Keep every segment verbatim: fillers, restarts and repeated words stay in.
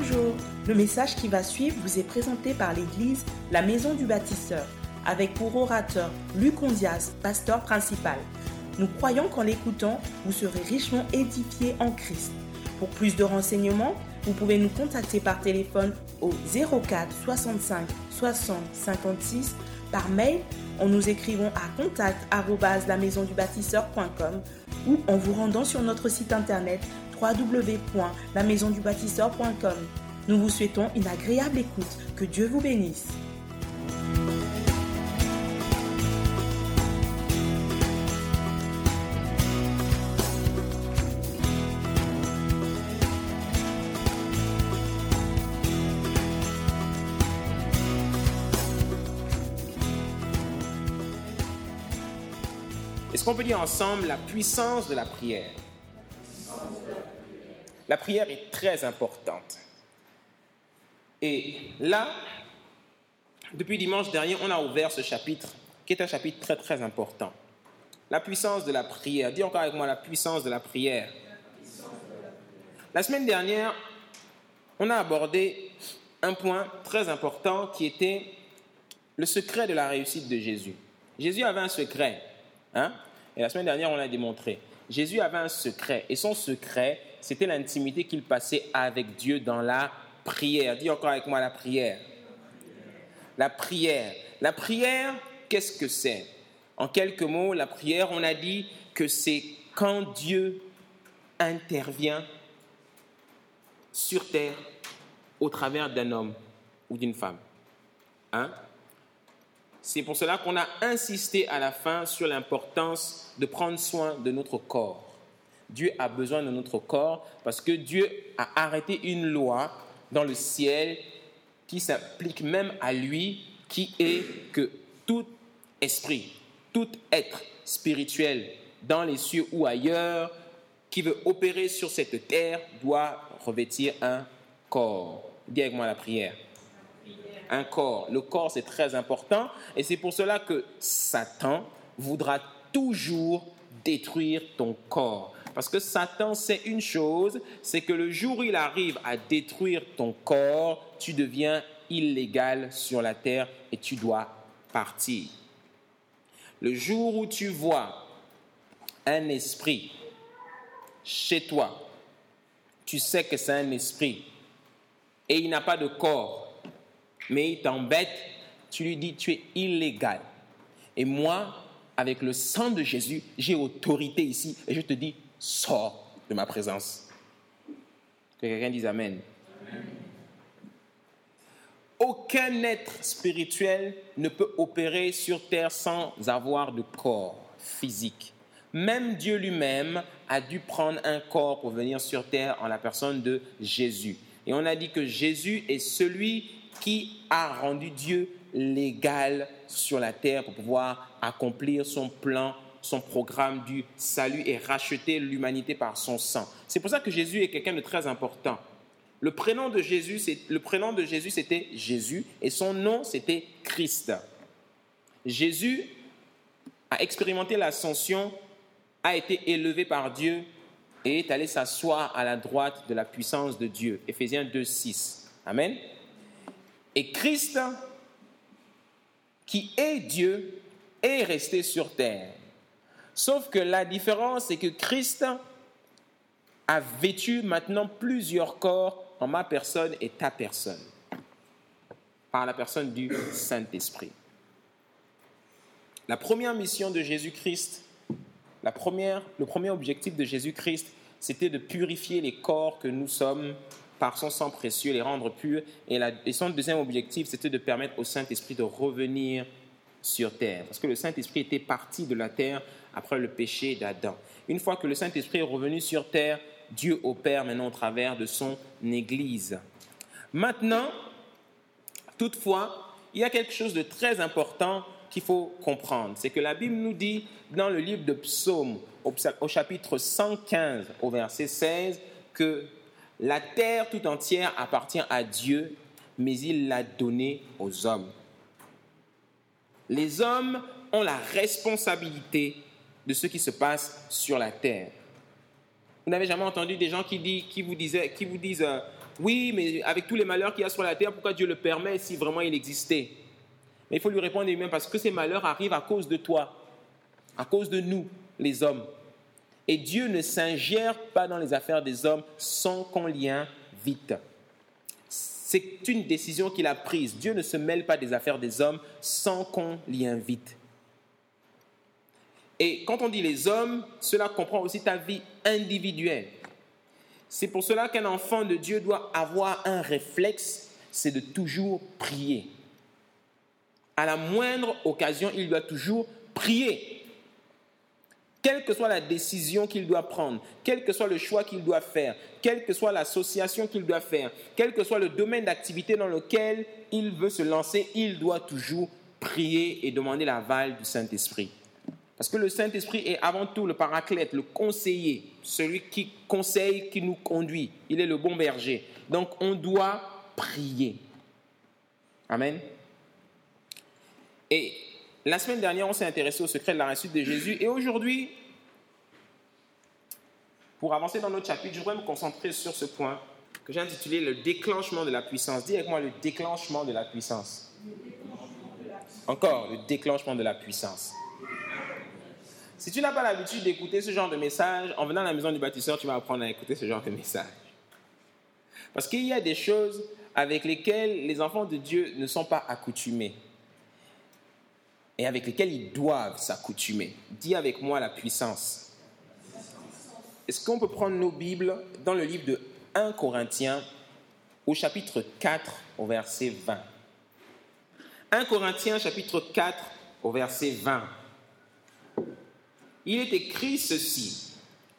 Bonjour, le message qui va suivre vous est présenté par l'église La Maison du Bâtisseur, avec pour orateur Luc Ondias, pasteur principal. Nous croyons qu'en l'écoutant, vous serez richement édifiés en Christ. Pour plus de renseignements, vous pouvez nous contacter par téléphone au zéro quatre soixante-cinq soixante cinquante-six, par mail en nous écrivant à contact arobase la maison du bâtisseur point com ou en vous rendant sur notre site internet w w w point la maison du bâtisseur point com. Nous vous souhaitons une agréable écoute. Que Dieu vous bénisse. Est-ce qu'on peut dire ensemble la puissance de la prière? La prière est très importante. Et là, depuis dimanche dernier, on a ouvert ce chapitre, qui est un chapitre très très important. La puissance de la prière. Dis encore avec moi, la puissance de la prière. La semaine dernière, on a abordé un point très important qui était le secret de la réussite de Jésus. Jésus avait un secret, hein? Et la semaine dernière, on l'a démontré. Jésus avait un secret. Et son secret, c'était l'intimité qu'il passait avec Dieu dans la prière. Dis encore avec moi la prière. La prière. La prière, qu'est-ce que c'est? En quelques mots, la prière, on a dit que c'est quand Dieu intervient sur terre au travers d'un homme ou d'une femme. Hein? C'est pour cela qu'on a insisté à la fin sur l'importance de prendre soin de notre corps. Dieu a besoin de notre corps parce que Dieu a arrêté une loi dans le ciel qui s'applique même à lui, qui est que tout esprit, tout être spirituel dans les cieux ou ailleurs qui veut opérer sur cette terre doit revêtir un corps. Dis avec moi la prière. Un corps. Le corps, c'est très important et c'est pour cela que Satan voudra toujours détruire ton corps. Parce que Satan sait une chose, c'est que le jour où il arrive à détruire ton corps, tu deviens illégal sur la terre et tu dois partir. Le jour où tu vois un esprit chez toi, tu sais que c'est un esprit et il n'a pas de corps, mais il t'embête, tu lui dis tu es illégal. Et moi, avec le sang de Jésus, j'ai autorité ici et je te dis sors de ma présence. Que quelqu'un dise Amen. Amen. Aucun être spirituel ne peut opérer sur terre sans avoir de corps physique. Même Dieu lui-même a dû prendre un corps pour venir sur terre en la personne de Jésus. Et on a dit que Jésus est celui qui a rendu Dieu légal sur la terre pour pouvoir accomplir son plan, son programme du salut et racheter l'humanité par son sang. C'est pour ça que Jésus est quelqu'un de très important. Le prénom de Jésus, c'est, le prénom de Jésus, c'était Jésus et son nom, c'était Christ. Jésus a expérimenté l'ascension, a été élevé par Dieu et est allé s'asseoir à la droite de la puissance de Dieu. Éphésiens deux, six. Amen. Et Christ, qui est Dieu, est resté sur terre. Sauf que la différence, c'est que Christ a vêtu maintenant plusieurs corps en ma personne et ta personne, par la personne du Saint-Esprit. La première mission de Jésus-Christ, la première, le premier objectif de Jésus-Christ, c'était de purifier les corps que nous sommes par son sang précieux, les rendre purs. Et, la, et son deuxième objectif, c'était de permettre au Saint-Esprit de revenir sur terre. Parce que le Saint-Esprit était parti de la terre après le péché d'Adam. Une fois que le Saint-Esprit est revenu sur terre, Dieu opère maintenant au travers de son Église. Maintenant, toutefois, il y a quelque chose de très important qu'il faut comprendre. C'est que la Bible nous dit dans le livre de Psaume, au chapitre cent quinze, au verset seize, que la terre tout entière appartient à Dieu, mais il l'a donnée aux hommes. Les hommes ont la responsabilité de ce qui se passe sur la terre. Vous n'avez jamais entendu des gens qui, disent, qui vous, disaient, qui vous disent euh, oui, mais avec tous les malheurs qu'il y a sur la terre, pourquoi Dieu le permet si vraiment il existait? Mais il faut lui répondre lui-même parce que ces malheurs arrivent à cause de toi, à cause de nous, les hommes. Et Dieu ne s'ingère pas dans les affaires des hommes sans qu'on l'y invite. C'est une décision qu'il a prise. Dieu ne se mêle pas des affaires des hommes sans qu'on l'y invite. Et quand on dit les hommes, cela comprend aussi ta vie individuelle. C'est pour cela qu'un enfant de Dieu doit avoir un réflexe, c'est de toujours prier. À la moindre occasion, il doit toujours prier. Quelle que soit la décision qu'il doit prendre, quel que soit le choix qu'il doit faire, quelle que soit l'association qu'il doit faire, quel que soit le domaine d'activité dans lequel il veut se lancer, il doit toujours prier et demander l'aval du Saint-Esprit. Parce que le Saint-Esprit est avant tout le paraclète, le conseiller, celui qui conseille, qui nous conduit. Il est le bon berger. Donc, on doit prier. Amen. Et la semaine dernière, on s'est intéressé au secret de la réussite de Jésus. Et aujourd'hui, pour avancer dans notre chapitre, je voudrais me concentrer sur ce point que j'ai intitulé « Le déclenchement de la puissance ». Dis avec moi « Le déclenchement de la puissance ». Encore, le déclenchement de la puissance. Si tu n'as pas l'habitude d'écouter ce genre de message, en venant à la maison du bâtisseur, tu vas apprendre à écouter ce genre de message. Parce qu'il y a des choses avec lesquelles les enfants de Dieu ne sont pas accoutumés. Et avec lesquelles ils doivent s'accoutumer. Dis avec moi la puissance. Est-ce qu'on peut prendre nos Bibles dans le livre de premier Corinthiens, au chapitre quatre, au verset vingt. premier Corinthiens, chapitre quatre, au verset vingt. Il est écrit ceci.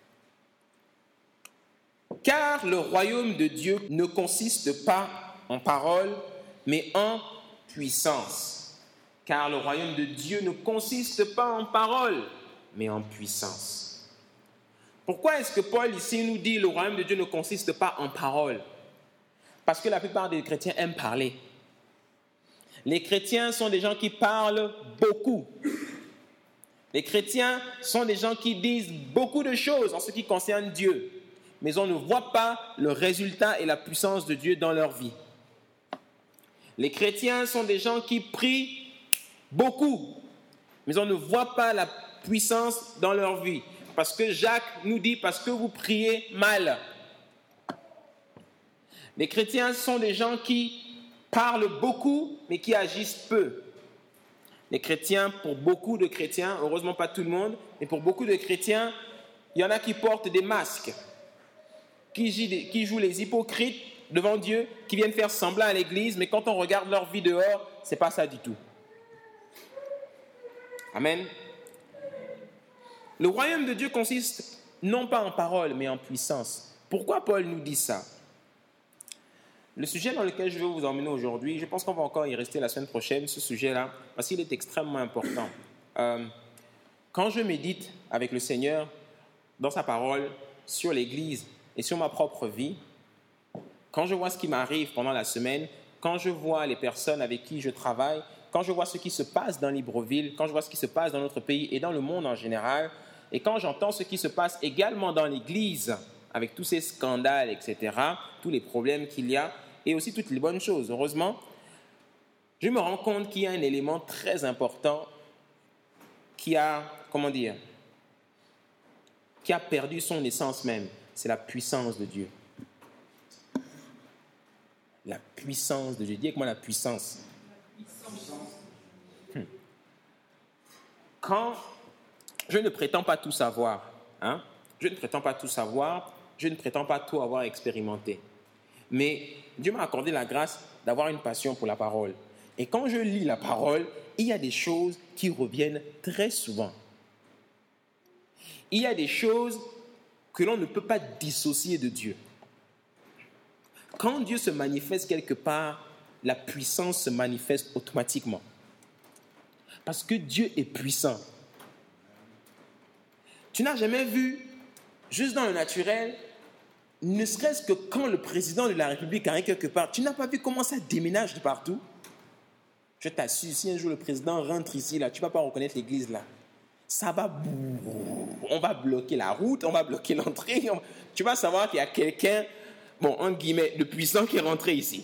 Car le royaume de Dieu ne consiste pas en parole, mais en puissance. Car le royaume de Dieu ne consiste pas en parole, mais en puissance. Pourquoi est-ce que Paul ici nous dit le royaume de Dieu ne consiste pas en parole? Parce que la plupart des chrétiens aiment parler. Les chrétiens sont des gens qui parlent beaucoup. Les chrétiens sont des gens qui disent beaucoup de choses en ce qui concerne Dieu, mais on ne voit pas le résultat et la puissance de Dieu dans leur vie. Les chrétiens sont des gens qui prient beaucoup, mais on ne voit pas la puissance dans leur vie. Parce que Jacques nous dit, parce que vous priez mal. Les chrétiens sont des gens qui parlent beaucoup, mais qui agissent peu. Les chrétiens, pour beaucoup de chrétiens, heureusement pas tout le monde, mais pour beaucoup de chrétiens, il y en a qui portent des masques, qui jouent les hypocrites devant Dieu, qui viennent faire semblant à l'église, mais quand on regarde leur vie dehors, c'est pas ça du tout. Amen. Le royaume de Dieu consiste non pas en parole, mais en puissance. Pourquoi Paul nous dit ça? Le sujet dans lequel je vais vous emmener aujourd'hui, je pense qu'on va encore y rester la semaine prochaine, ce sujet-là, parce qu'il est extrêmement important. Euh, quand je médite avec le Seigneur dans sa parole sur l'Église et sur ma propre vie, quand je vois ce qui m'arrive pendant la semaine, quand je vois les personnes avec qui je travaille, quand je vois ce qui se passe dans Libreville, quand je vois ce qui se passe dans notre pays et dans le monde en général, et quand j'entends ce qui se passe également dans l'Église, avec tous ces scandales, et cetera, tous les problèmes qu'il y a, et aussi toutes les bonnes choses, heureusement, je me rends compte qu'il y a un élément très important qui a, comment dire, qui a perdu son essence même, c'est la puissance de Dieu. La puissance de Dieu. Dis avec moi la puissance. Hmm. Quand je ne prétends pas tout savoir, hein, je ne prétends pas tout savoir, je ne prétends pas tout avoir expérimenté. Mais Dieu m'a accordé la grâce d'avoir une passion pour la parole. Et quand je lis la parole, il y a des choses qui reviennent très souvent. Il y a des choses que l'on ne peut pas dissocier de Dieu. Quand Dieu se manifeste quelque part, la puissance se manifeste automatiquement. Parce que Dieu est puissant. Tu n'as jamais vu, juste dans le naturel, ne serait-ce que quand le président de la République arrive quelque part, tu n'as pas vu comment ça déménage de partout? Je t'assure, si un jour le président rentre ici, là, tu ne vas pas reconnaître l'église là. Ça va, on va bloquer la route, on va bloquer l'entrée. On... Tu vas savoir qu'il y a quelqu'un bon, en guillemets, de puissant qui est rentré ici.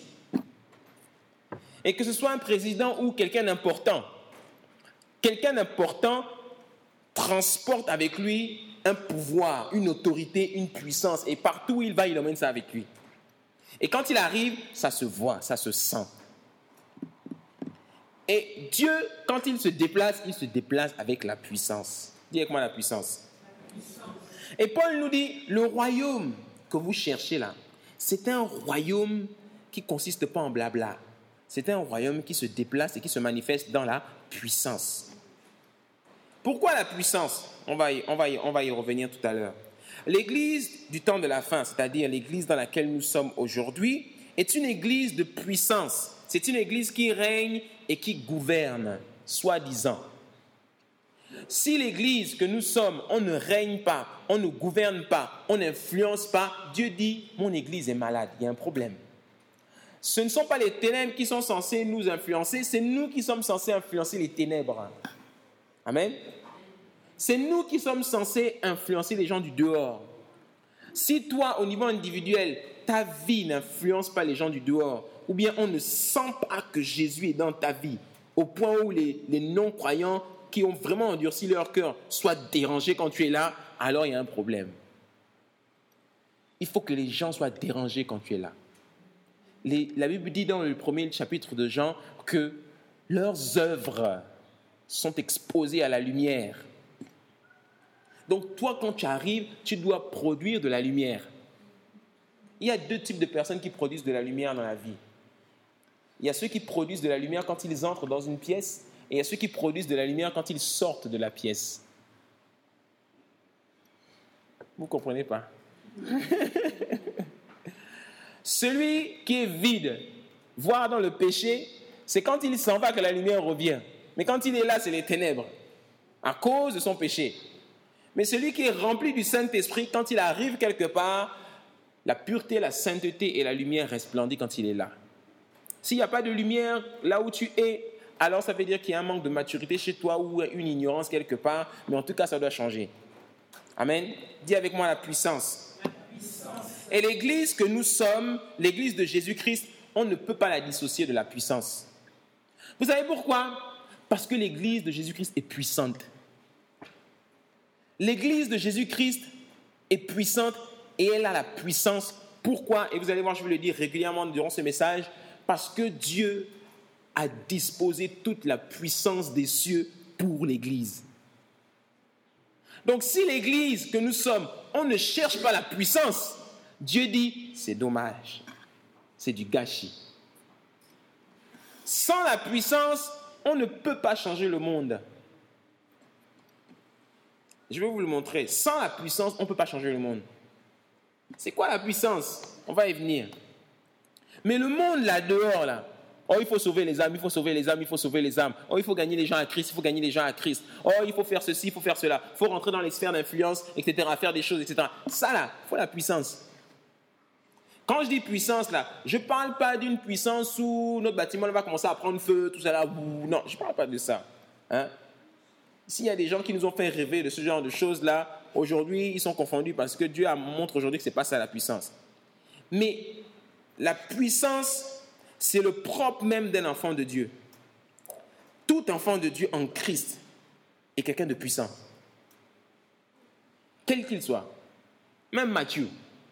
Et que ce soit un président ou quelqu'un d'important, quelqu'un d'important transporte avec lui un pouvoir, une autorité, une puissance. Et partout où il va, il emmène ça avec lui. Et quand il arrive, ça se voit, ça se sent. Et Dieu, quand il se déplace, il se déplace avec la puissance. Dis avec moi la puissance. La puissance. Et Paul nous dit, le royaume que vous cherchez là, c'est un royaume qui ne consiste pas en blabla. C'est un royaume qui se déplace et qui se manifeste dans la puissance. Pourquoi la puissance ? On va y, on va y, on va y revenir tout à l'heure. L'église du temps de la fin, c'est-à-dire l'église dans laquelle nous sommes aujourd'hui, est une église de puissance. C'est une église qui règne et qui gouverne, soi-disant. Si l'église que nous sommes, on ne règne pas, on ne gouverne pas, on n'influence pas, Dieu dit, mon église est malade, il y a un problème. Ce ne sont pas les ténèbres qui sont censées nous influencer, c'est nous qui sommes censés influencer les ténèbres. Amen. C'est nous qui sommes censés influencer les gens du dehors. Si toi, au niveau individuel, ta vie n'influence pas les gens du dehors, ou bien on ne sent pas que Jésus est dans ta vie, au point où les, les non-croyants qui ont vraiment endurci leur cœur soient dérangés quand tu es là, alors il y a un problème. Il faut que les gens soient dérangés quand tu es là. Les, la Bible dit dans le premier chapitre de Jean que leurs œuvres sont exposées à la lumière. Donc toi, quand tu arrives, tu dois produire de la lumière. Il y a deux types de personnes qui produisent de la lumière dans la vie. Il y a ceux qui produisent de la lumière quand ils entrent dans une pièce, et il y a ceux qui produisent de la lumière quand ils sortent de la pièce. Vous ne comprenez pas? Celui qui est vide, voire dans le péché, c'est quand il s'en va que la lumière revient. Mais quand il est là, c'est les ténèbres, à cause de son péché. Mais celui qui est rempli du Saint-Esprit, quand il arrive quelque part, la pureté, la sainteté et la lumière resplendissent quand il est là. S'il n'y a pas de lumière là où tu es, alors ça veut dire qu'il y a un manque de maturité chez toi ou une ignorance quelque part, mais en tout cas, ça doit changer. Amen. Dis avec moi la puissance. La puissance. Et l'église que nous sommes, l'église de Jésus-Christ, on ne peut pas la dissocier de la puissance. Vous savez pourquoi ? Parce que l'église de Jésus-Christ est puissante. L'église de Jésus-Christ est puissante et elle a la puissance. Pourquoi ? Et vous allez voir, je vais le dire régulièrement durant ce message, parce que Dieu a disposé toute la puissance des cieux pour l'église. Donc si l'église que nous sommes, on ne cherche pas la puissance, Dieu dit, c'est dommage, c'est du gâchis. Sans la puissance, on ne peut pas changer le monde. Je vais vous le montrer. Sans la puissance, on ne peut pas changer le monde. C'est quoi la puissance ? On va y venir. Mais le monde là-dehors, là, oh, il faut sauver les âmes, il faut sauver les âmes, il faut sauver les âmes. Oh, il faut gagner les gens à Christ, il faut gagner les gens à Christ. Oh, il faut faire ceci, il faut faire cela. Il faut rentrer dans les sphères d'influence, et cetera, faire des choses, et cetera. Ça, là, il faut la puissance. Quand je dis puissance, là, je ne parle pas d'une puissance où notre bâtiment va commencer à prendre feu, tout ça là. Non, je ne parle pas de ça. Hein? S'il y a des gens qui nous ont fait rêver de ce genre de choses-là, aujourd'hui, ils sont confondus parce que Dieu montre aujourd'hui que ce n'est pas ça la puissance. Mais la puissance, c'est le propre même d'un enfant de Dieu. Tout enfant de Dieu en Christ est quelqu'un de puissant. Quel qu'il soit. Même Matthieu.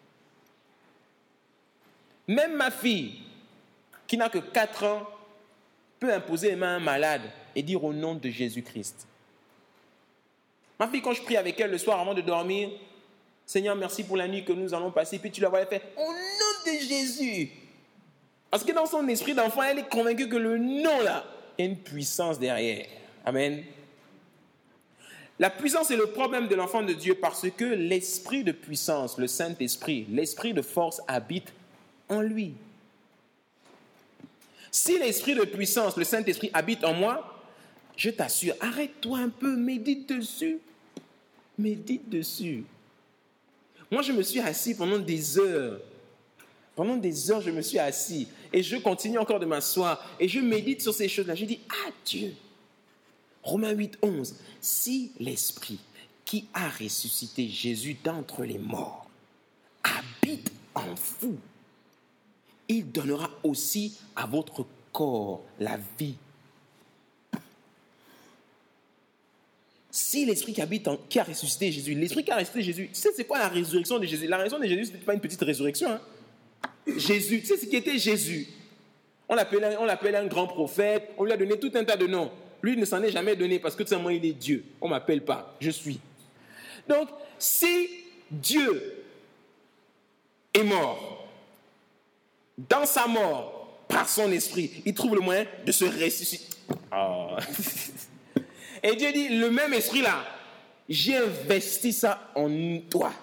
Même ma fille, qui n'a que quatre ans, peut imposer les mains à un malade et dire au nom de Jésus-Christ. Ma fille, quand je prie avec elle le soir avant de dormir, Seigneur, merci pour la nuit que nous allons passer, puis tu la vois faire au nom de Jésus. Parce que dans son esprit d'enfant, elle est convaincue que le nom là, il y a une puissance derrière. Amen. La puissance est le problème de l'enfant de Dieu parce que l'esprit de puissance, le Saint-Esprit, l'esprit de force habite en lui. Si l'esprit de puissance, le Saint-Esprit habite en moi, je t'assure, arrête-toi un peu, médite dessus. Médite dessus. Moi, je me suis assis pendant des heures. Pendant des heures, je me suis assis et je continue encore de m'asseoir et je médite sur ces choses-là. Je dis, ah Dieu, Romains huit, onze, si l'Esprit qui a ressuscité Jésus d'entre les morts habite en vous, il donnera aussi à votre corps la vie. Si l'esprit qui habite en, qui a ressuscité Jésus, l'esprit qui a ressuscité Jésus, tu sais c'est quoi la résurrection de Jésus? La résurrection de Jésus, ce n'était pas une petite résurrection. Hein? Jésus, tu sais ce qui était Jésus? On l'appelait, on l'appelait un grand prophète, on lui a donné tout un tas de noms. Lui ne s'en est jamais donné parce que tout simplement il est Dieu. On ne m'appelle pas, je suis. Donc, si Dieu est mort, dans sa mort, par son esprit, il trouve le moyen de se ressusciter. Oh. Et Dieu dit, le même esprit-là, j'ai investi ça en toi.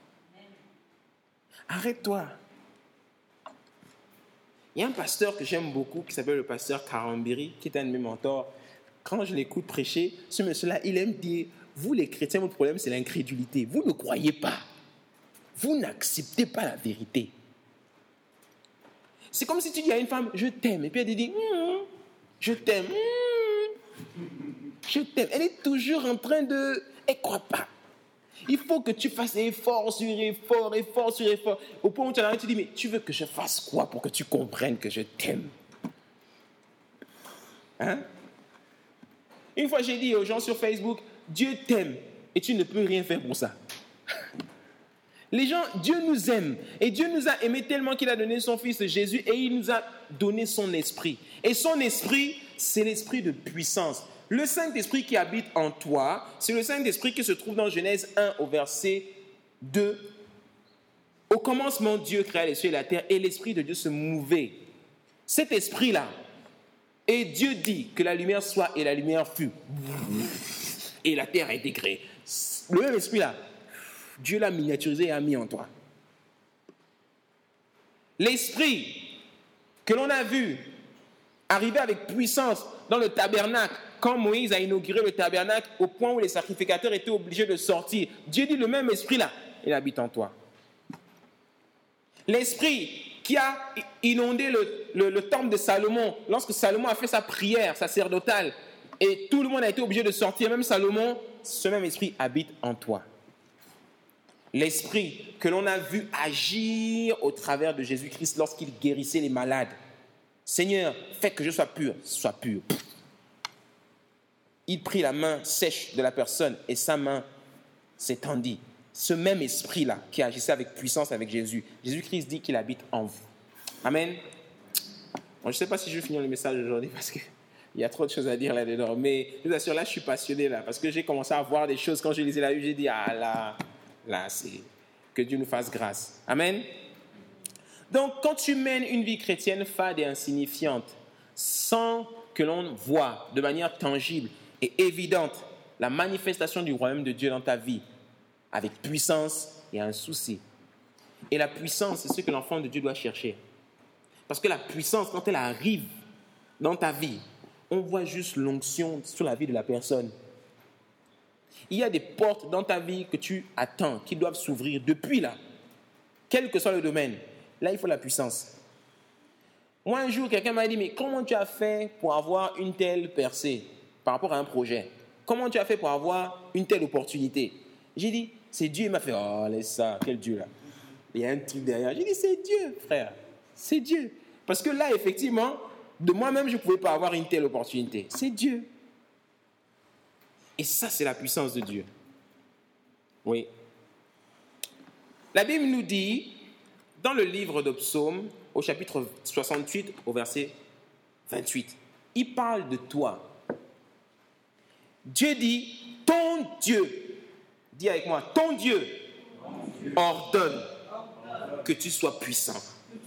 Arrête-toi. Il y a un pasteur que j'aime beaucoup qui s'appelle le pasteur Karambiri, qui est un de mes mentors. Quand je l'écoute prêcher, ce monsieur-là, il aime dire, vous les chrétiens, votre problème c'est l'incrédulité. Vous ne croyez pas. Vous n'acceptez pas la vérité. C'est comme si tu dis à une femme, je t'aime. Et puis elle te dit, mm, je t'aime. Mm, je t'aime. Elle est toujours en train de... Elle ne croit pas. Il faut que tu fasses effort sur effort, effort sur effort. Au point où tu arrives, tu dis, mais tu veux que je fasse quoi pour que tu comprennes que je t'aime? Hein? Une fois, j'ai dit aux gens sur Facebook, Dieu t'aime et tu ne peux rien faire pour ça. Les gens, Dieu nous aime et Dieu nous a aimés tellement qu'il a donné son Fils Jésus et il nous a donné son esprit. Et son esprit, c'est l'esprit de puissance. Le Saint-Esprit qui habite en toi, c'est le Saint-Esprit qui se trouve dans Genèse un au verset deux. Au commencement, Dieu créa les cieux et la terre et l'Esprit de Dieu se mouvait. Cet esprit-là, et Dieu dit que la lumière soit et la lumière fut. Et la terre a été créée. Le même esprit-là, Dieu l'a miniaturisé et a mis en toi. L'esprit que l'on a vu arriver avec puissance dans le tabernacle, quand Moïse a inauguré le tabernacle, au point où les sacrificateurs étaient obligés de sortir, Dieu dit le même esprit-là, il habite en toi. L'esprit qui a inondé le, le, le temple de Salomon, lorsque Salomon a fait sa prière sacerdotale, et tout le monde a été obligé de sortir, même Salomon, ce même esprit habite en toi. L'esprit que l'on a vu agir au travers de Jésus-Christ lorsqu'il guérissait les malades. Seigneur, fais que je sois pur, sois pur. Il prit la main sèche de la personne et sa main s'étendit. Ce même esprit-là qui agissait avec puissance avec Jésus, Jésus-Christ dit qu'il habite en vous. Amen. Bon, je ne sais pas si je vais finir le message aujourd'hui parce qu'il y a trop de choses à dire là-dedans, mais je vous assure, là, je suis passionné là parce que j'ai commencé à voir des choses. Quand je lisais la Bible, j'ai dit, ah là, là, c'est que Dieu nous fasse grâce. Amen. Donc, quand tu mènes une vie chrétienne fade et insignifiante, sans que l'on voit de manière tangible et évidente la manifestation du royaume de Dieu dans ta vie, avec puissance, il y a un souci. Et la puissance, c'est ce que l'enfant de Dieu doit chercher. Parce que la puissance, quand elle arrive dans ta vie, on voit juste l'onction sur la vie de la personne. Il y a des portes dans ta vie que tu attends, qui doivent s'ouvrir depuis là, quel que soit le domaine. Là, il faut la puissance. Moi, un jour, quelqu'un m'a dit, mais comment tu as fait pour avoir une telle percée par rapport à un projet? Comment tu as fait pour avoir une telle opportunité? J'ai dit, c'est Dieu. Il m'a fait, oh, laisse ça, quel Dieu là? Il y a un truc derrière. J'ai dit, c'est Dieu, frère. C'est Dieu. Parce que là, effectivement, de moi-même, je ne pouvais pas avoir une telle opportunité. C'est Dieu. Et ça, c'est la puissance de Dieu. Oui. La Bible nous dit, dans le livre de Psaume, au chapitre soixante-huit, au verset vingt-huit, il parle de toi. Dieu dit, ton Dieu, dis avec moi, ton Dieu ordonne que tu sois puissant.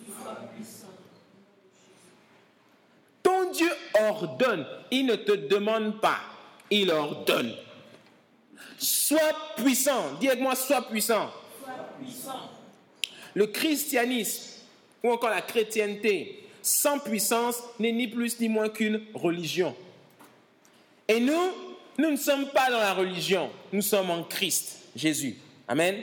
Ton Dieu ordonne, il ne te demande pas, il ordonne. Sois puissant, dis avec moi, sois puissant. Sois puissant. Le christianisme ou encore la chrétienté sans puissance n'est ni plus ni moins qu'une religion. Et nous, nous ne sommes pas dans la religion, nous sommes en Christ, Jésus. Amen.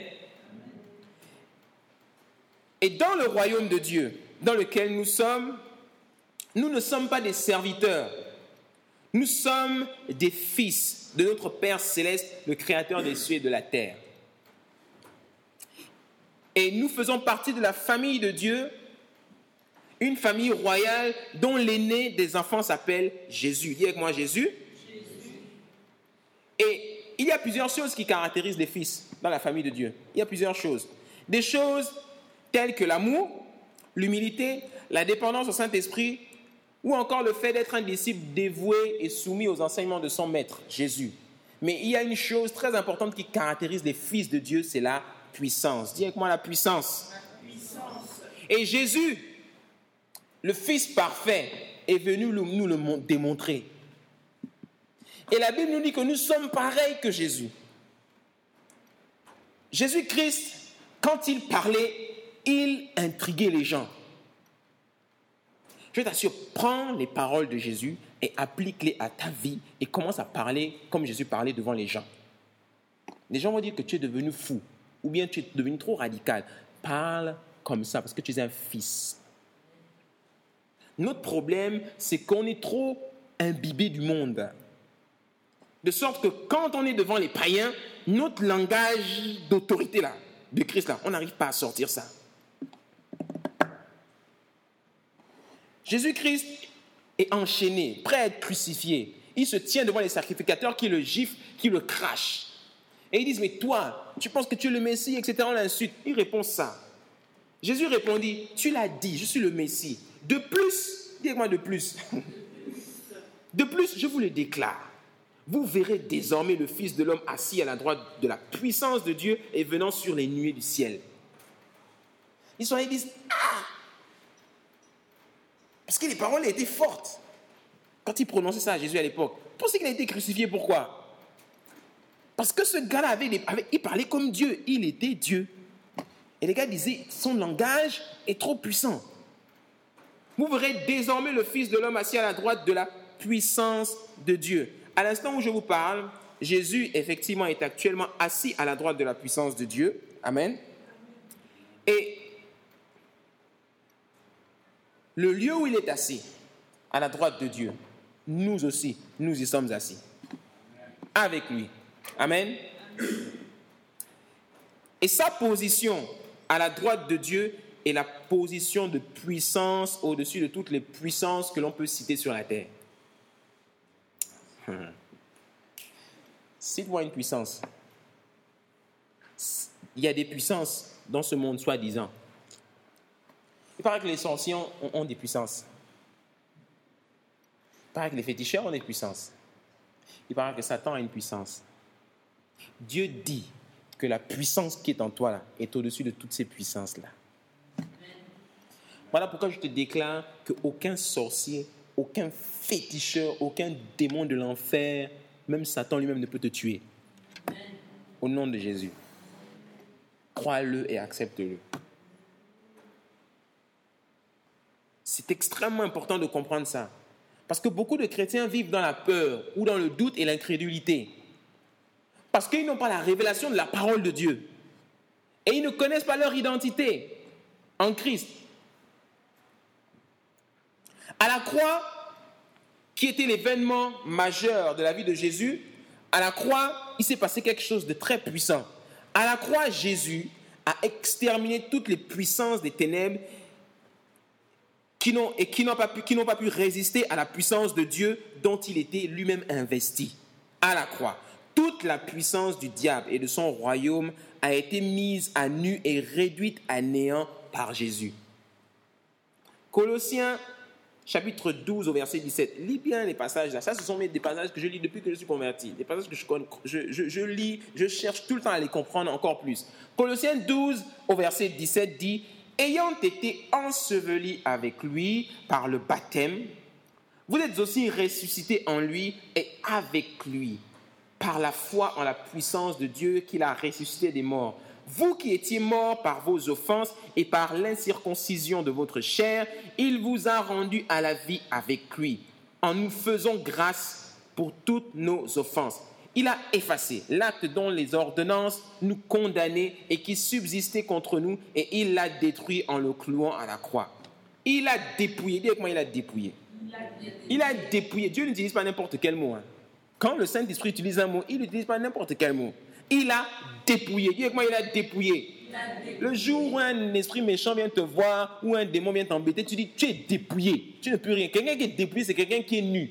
Et dans le royaume de Dieu, dans lequel nous sommes, nous ne sommes pas des serviteurs, nous sommes des fils de notre Père céleste, le Créateur des cieux et de la terre. Et nous faisons partie de la famille de Dieu. Une famille royale dont l'aîné des enfants s'appelle Jésus. Dis avec moi Jésus. Jésus. Et il y a plusieurs choses qui caractérisent les fils dans la famille de Dieu. Il y a plusieurs choses. Des choses telles que l'amour, l'humilité, la dépendance au Saint-Esprit, ou encore le fait d'être un disciple dévoué et soumis aux enseignements de son maître, Jésus. Mais il y a une chose très importante qui caractérise les fils de Dieu, c'est la puissance. Dis avec moi la puissance. La puissance. Et Jésus, le Fils parfait, est venu nous le démontrer. Et la Bible nous dit que nous sommes pareils que Jésus. Jésus-Christ, quand il parlait, il intriguait les gens. Je t'assure, prends les paroles de Jésus et applique-les à ta vie et commence à parler comme Jésus parlait devant les gens. Les gens vont dire que tu es devenu fou ou bien tu es devenu trop radical. Parle comme ça parce que tu es un fils. Notre problème, c'est qu'on est trop imbibé du monde. De sorte que quand on est devant les païens, notre langage d'autorité là, de Christ là, on n'arrive pas à sortir ça. Jésus-Christ est enchaîné, prêt à être crucifié. Il se tient devant les sacrificateurs qui le giflent, qui le crachent. Et ils disent, mais toi, tu penses que tu es le Messie, et cetera. On l'insulte. Il répond ça. Jésus répondit, tu l'as dit, je suis le Messie. De plus, dis-moi de plus. De plus, je vous le déclare. Vous verrez désormais le Fils de l'homme assis à la droite de la puissance de Dieu et venant sur les nuées du ciel. Ils sont là, ils disent, ah! Parce que les paroles étaient fortes. Quand il prononçait ça à Jésus à l'époque, vous pensez qu'il a été crucifié, pourquoi? Parce que ce gars-là, avait des, avait, il parlait comme Dieu. Il était Dieu. Et les gars disaient, son langage est trop puissant. Vous verrez désormais le Fils de l'homme assis à la droite de la puissance de Dieu. À l'instant où je vous parle, Jésus, effectivement, est actuellement assis à la droite de la puissance de Dieu. Amen. Et le lieu où il est assis, à la droite de Dieu, nous aussi, nous y sommes assis. Avec lui. Amen. Et sa position à la droite de Dieu est la position de puissance au-dessus de toutes les puissances que l'on peut citer sur la terre. Hum. Cite-moi une puissance. Il y a des puissances dans ce monde, soi-disant. Il paraît que les sorciers ont, ont des puissances. Il paraît que les féticheurs ont des puissances. Il paraît que Satan a une puissance. Dieu dit que la puissance qui est en toi là, est au-dessus de toutes ces puissances-là. Voilà pourquoi je te déclare qu'aucun sorcier, aucun féticheur, aucun démon de l'enfer, même Satan lui-même ne peut te tuer. Au nom de Jésus. Crois-le et accepte-le. C'est extrêmement important de comprendre ça. Parce que beaucoup de chrétiens vivent dans la peur ou dans le doute et l'incrédulité. Parce qu'ils n'ont pas la révélation de la parole de Dieu. Et ils ne connaissent pas leur identité en Christ. À la croix, qui était l'événement majeur de la vie de Jésus, à la croix, il s'est passé quelque chose de très puissant. À la croix, Jésus a exterminé toutes les puissances des ténèbres qui n'ont, et qui n'ont pas pu, qui n'ont pas pu résister à la puissance de Dieu dont il était lui-même investi. À la croix, toute la puissance du diable et de son royaume a été mise à nu et réduite à néant par Jésus. Colossiens chapitre douze au verset dix-sept. Lis bien les passages là. Ça, ce sont des passages que je lis depuis que je suis converti. Des passages que je, je, je, je lis, je cherche tout le temps à les comprendre encore plus. Colossiens douze au verset dix-sept dit « Ayant été ensevelis avec lui par le baptême, vous êtes aussi ressuscités en lui et avec lui, par la foi en la puissance de Dieu qu'il a ressuscité des morts. Vous qui étiez morts par vos offenses et par l'incirconcision de votre chair, il vous a rendus à la vie avec lui, en nous faisant grâce pour toutes nos offenses. Il a effacé l'acte dont les ordonnances nous condamnaient et qui subsistait contre nous, et il l'a détruit en le clouant à la croix. Il a dépouillé. Dis avec moi, il a dépouillé. Il a dépouillé. Dieu n'utilise pas n'importe quel mot. Hein. Quand le Saint-Esprit utilise un mot, il n'utilise pas n'importe quel mot. Il a dépouillé. Dis avec moi, il a dépouillé. Le jour où un esprit méchant vient te voir, ou un démon vient t'embêter, tu dis, tu es dépouillé, tu ne peux rien. Quelqu'un qui est dépouillé, c'est quelqu'un qui est nu.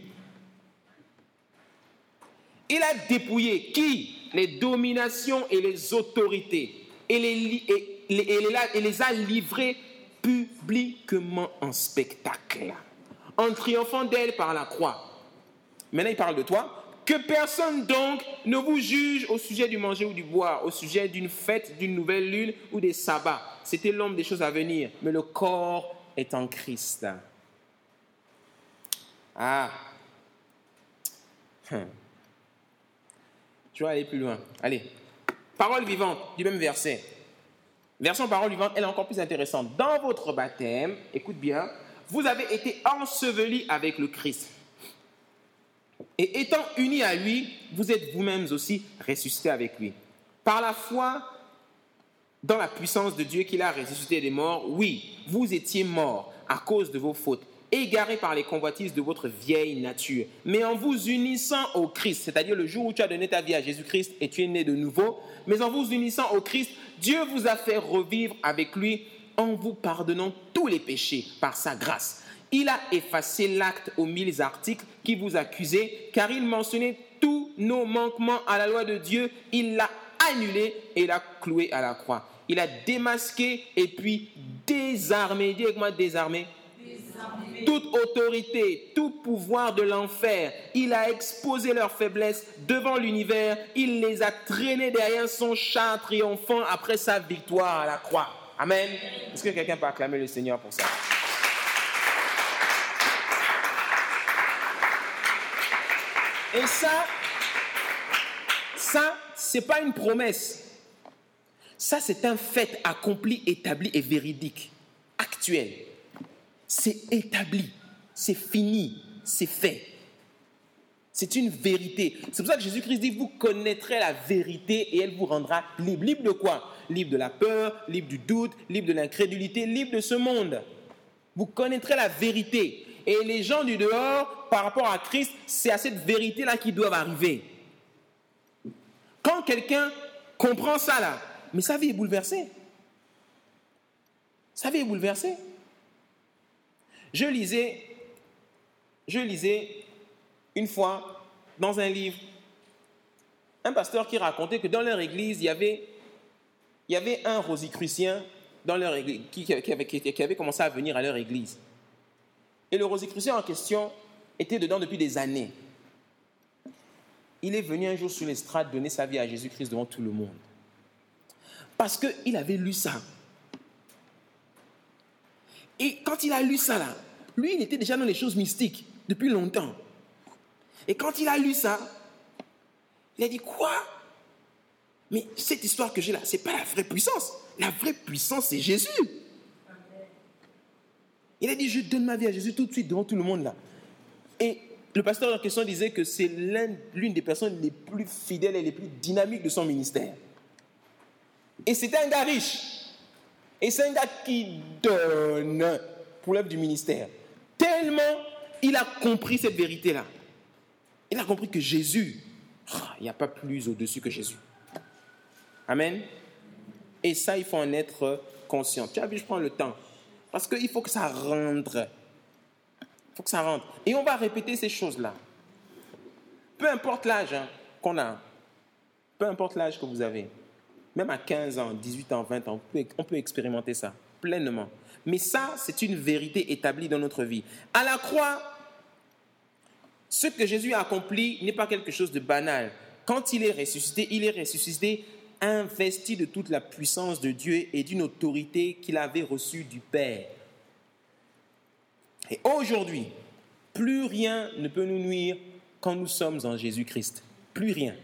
Il a dépouillé qui? Les dominations et les autorités. Et les, et, les, et, les, et les a livrés publiquement en spectacle, en triomphant d'elle par la croix. Maintenant, il parle de toi. Que personne donc ne vous juge au sujet du manger ou du boire, au sujet d'une fête, d'une nouvelle lune ou des sabbats. C'était l'ombre des choses à venir, mais le corps est en Christ. Ah. Hum. Je vais aller plus loin. Allez. Parole vivante du même verset. Version parole vivante, elle est encore plus intéressante. Dans votre baptême, écoute bien, vous avez été ensevelis avec le Christ. Et étant unis à lui, vous êtes vous-mêmes aussi ressuscités avec lui. Par la foi dans la puissance de Dieu qu'il a ressuscité des morts, oui, vous étiez morts à cause de vos fautes, égarés par les convoitises de votre vieille nature. Mais en vous unissant au Christ, c'est-à-dire le jour où tu as donné ta vie à Jésus-Christ et tu es né de nouveau, mais en vous unissant au Christ, Dieu vous a fait revivre avec lui en vous pardonnant tous les péchés par sa grâce. Il a effacé l'acte aux mille articles qui vous accusaient, car il mentionnait tous nos manquements à la loi de Dieu. Il l'a annulé et l'a cloué à la croix. Il a démasqué et puis désarmé. Dis avec moi, désarmé. Désarmé. Toute autorité, tout pouvoir de l'enfer. Il a exposé leurs faiblesses devant l'univers. Il les a traînés derrière son char triomphant après sa victoire à la croix. Amen. Est-ce que quelqu'un peut acclamer le Seigneur pour ça? Et ça, ça, c'est pas une promesse. Ça, c'est un fait accompli, établi et véridique, actuel. C'est établi, c'est fini, c'est fait. C'est une vérité. C'est pour ça que Jésus-Christ dit, vous connaîtrez la vérité et elle vous rendra libre. Libre de quoi? Libre de la peur, libre du doute, libre de l'incrédulité, libre de ce monde. Vous connaîtrez la vérité. Et les gens du dehors, par rapport à Christ, c'est à cette vérité-là qu'ils doivent arriver. Quand quelqu'un comprend ça là, mais sa vie est bouleversée. Sa vie est bouleversée. Je lisais, je lisais une fois dans un livre, un pasteur qui racontait que dans leur église, il y avait, il y avait un rosicrucien dans leur église, qui, qui, avait, qui avait commencé à venir à leur église. Et le rosicrucien en question était dedans depuis des années. Il est venu un jour sur l'estrade donner sa vie à Jésus-Christ devant tout le monde. Parce qu'il avait lu ça. Et quand il a lu ça là, lui il était déjà dans les choses mystiques depuis longtemps. Et quand il a lu ça, il a dit quoi? Mais cette histoire que j'ai là, ce n'est pas la vraie puissance. La vraie puissance, c'est Jésus. Il a dit, je donne ma vie à Jésus tout de suite devant tout le monde là. Et le pasteur en question disait que c'est l'un, l'une des personnes les plus fidèles et les plus dynamiques de son ministère. Et c'était un gars riche. Et c'est un gars qui donne pour l'œuvre du ministère. Tellement il a compris cette vérité-là. Il a compris que Jésus, il n'y a pas plus au-dessus que Jésus. Amen. Et ça, il faut en être conscient. Tu as vu, je prends le temps. Parce qu'il faut que ça rentre. Il faut que ça rentre. Et on va répéter ces choses-là. Peu importe l'âge hein, qu'on a. Peu importe l'âge que vous avez. Même à quinze ans, dix-huit ans, vingt ans, on peut, on peut expérimenter ça pleinement. Mais ça, c'est une vérité établie dans notre vie. À la croix, ce que Jésus a accompli n'est pas quelque chose de banal. Quand il est ressuscité, il est ressuscité investi de toute la puissance de Dieu et d'une autorité qu'il avait reçue du Père. Et aujourd'hui, plus rien ne peut nous nuire quand nous sommes en Jésus-Christ. Plus rien.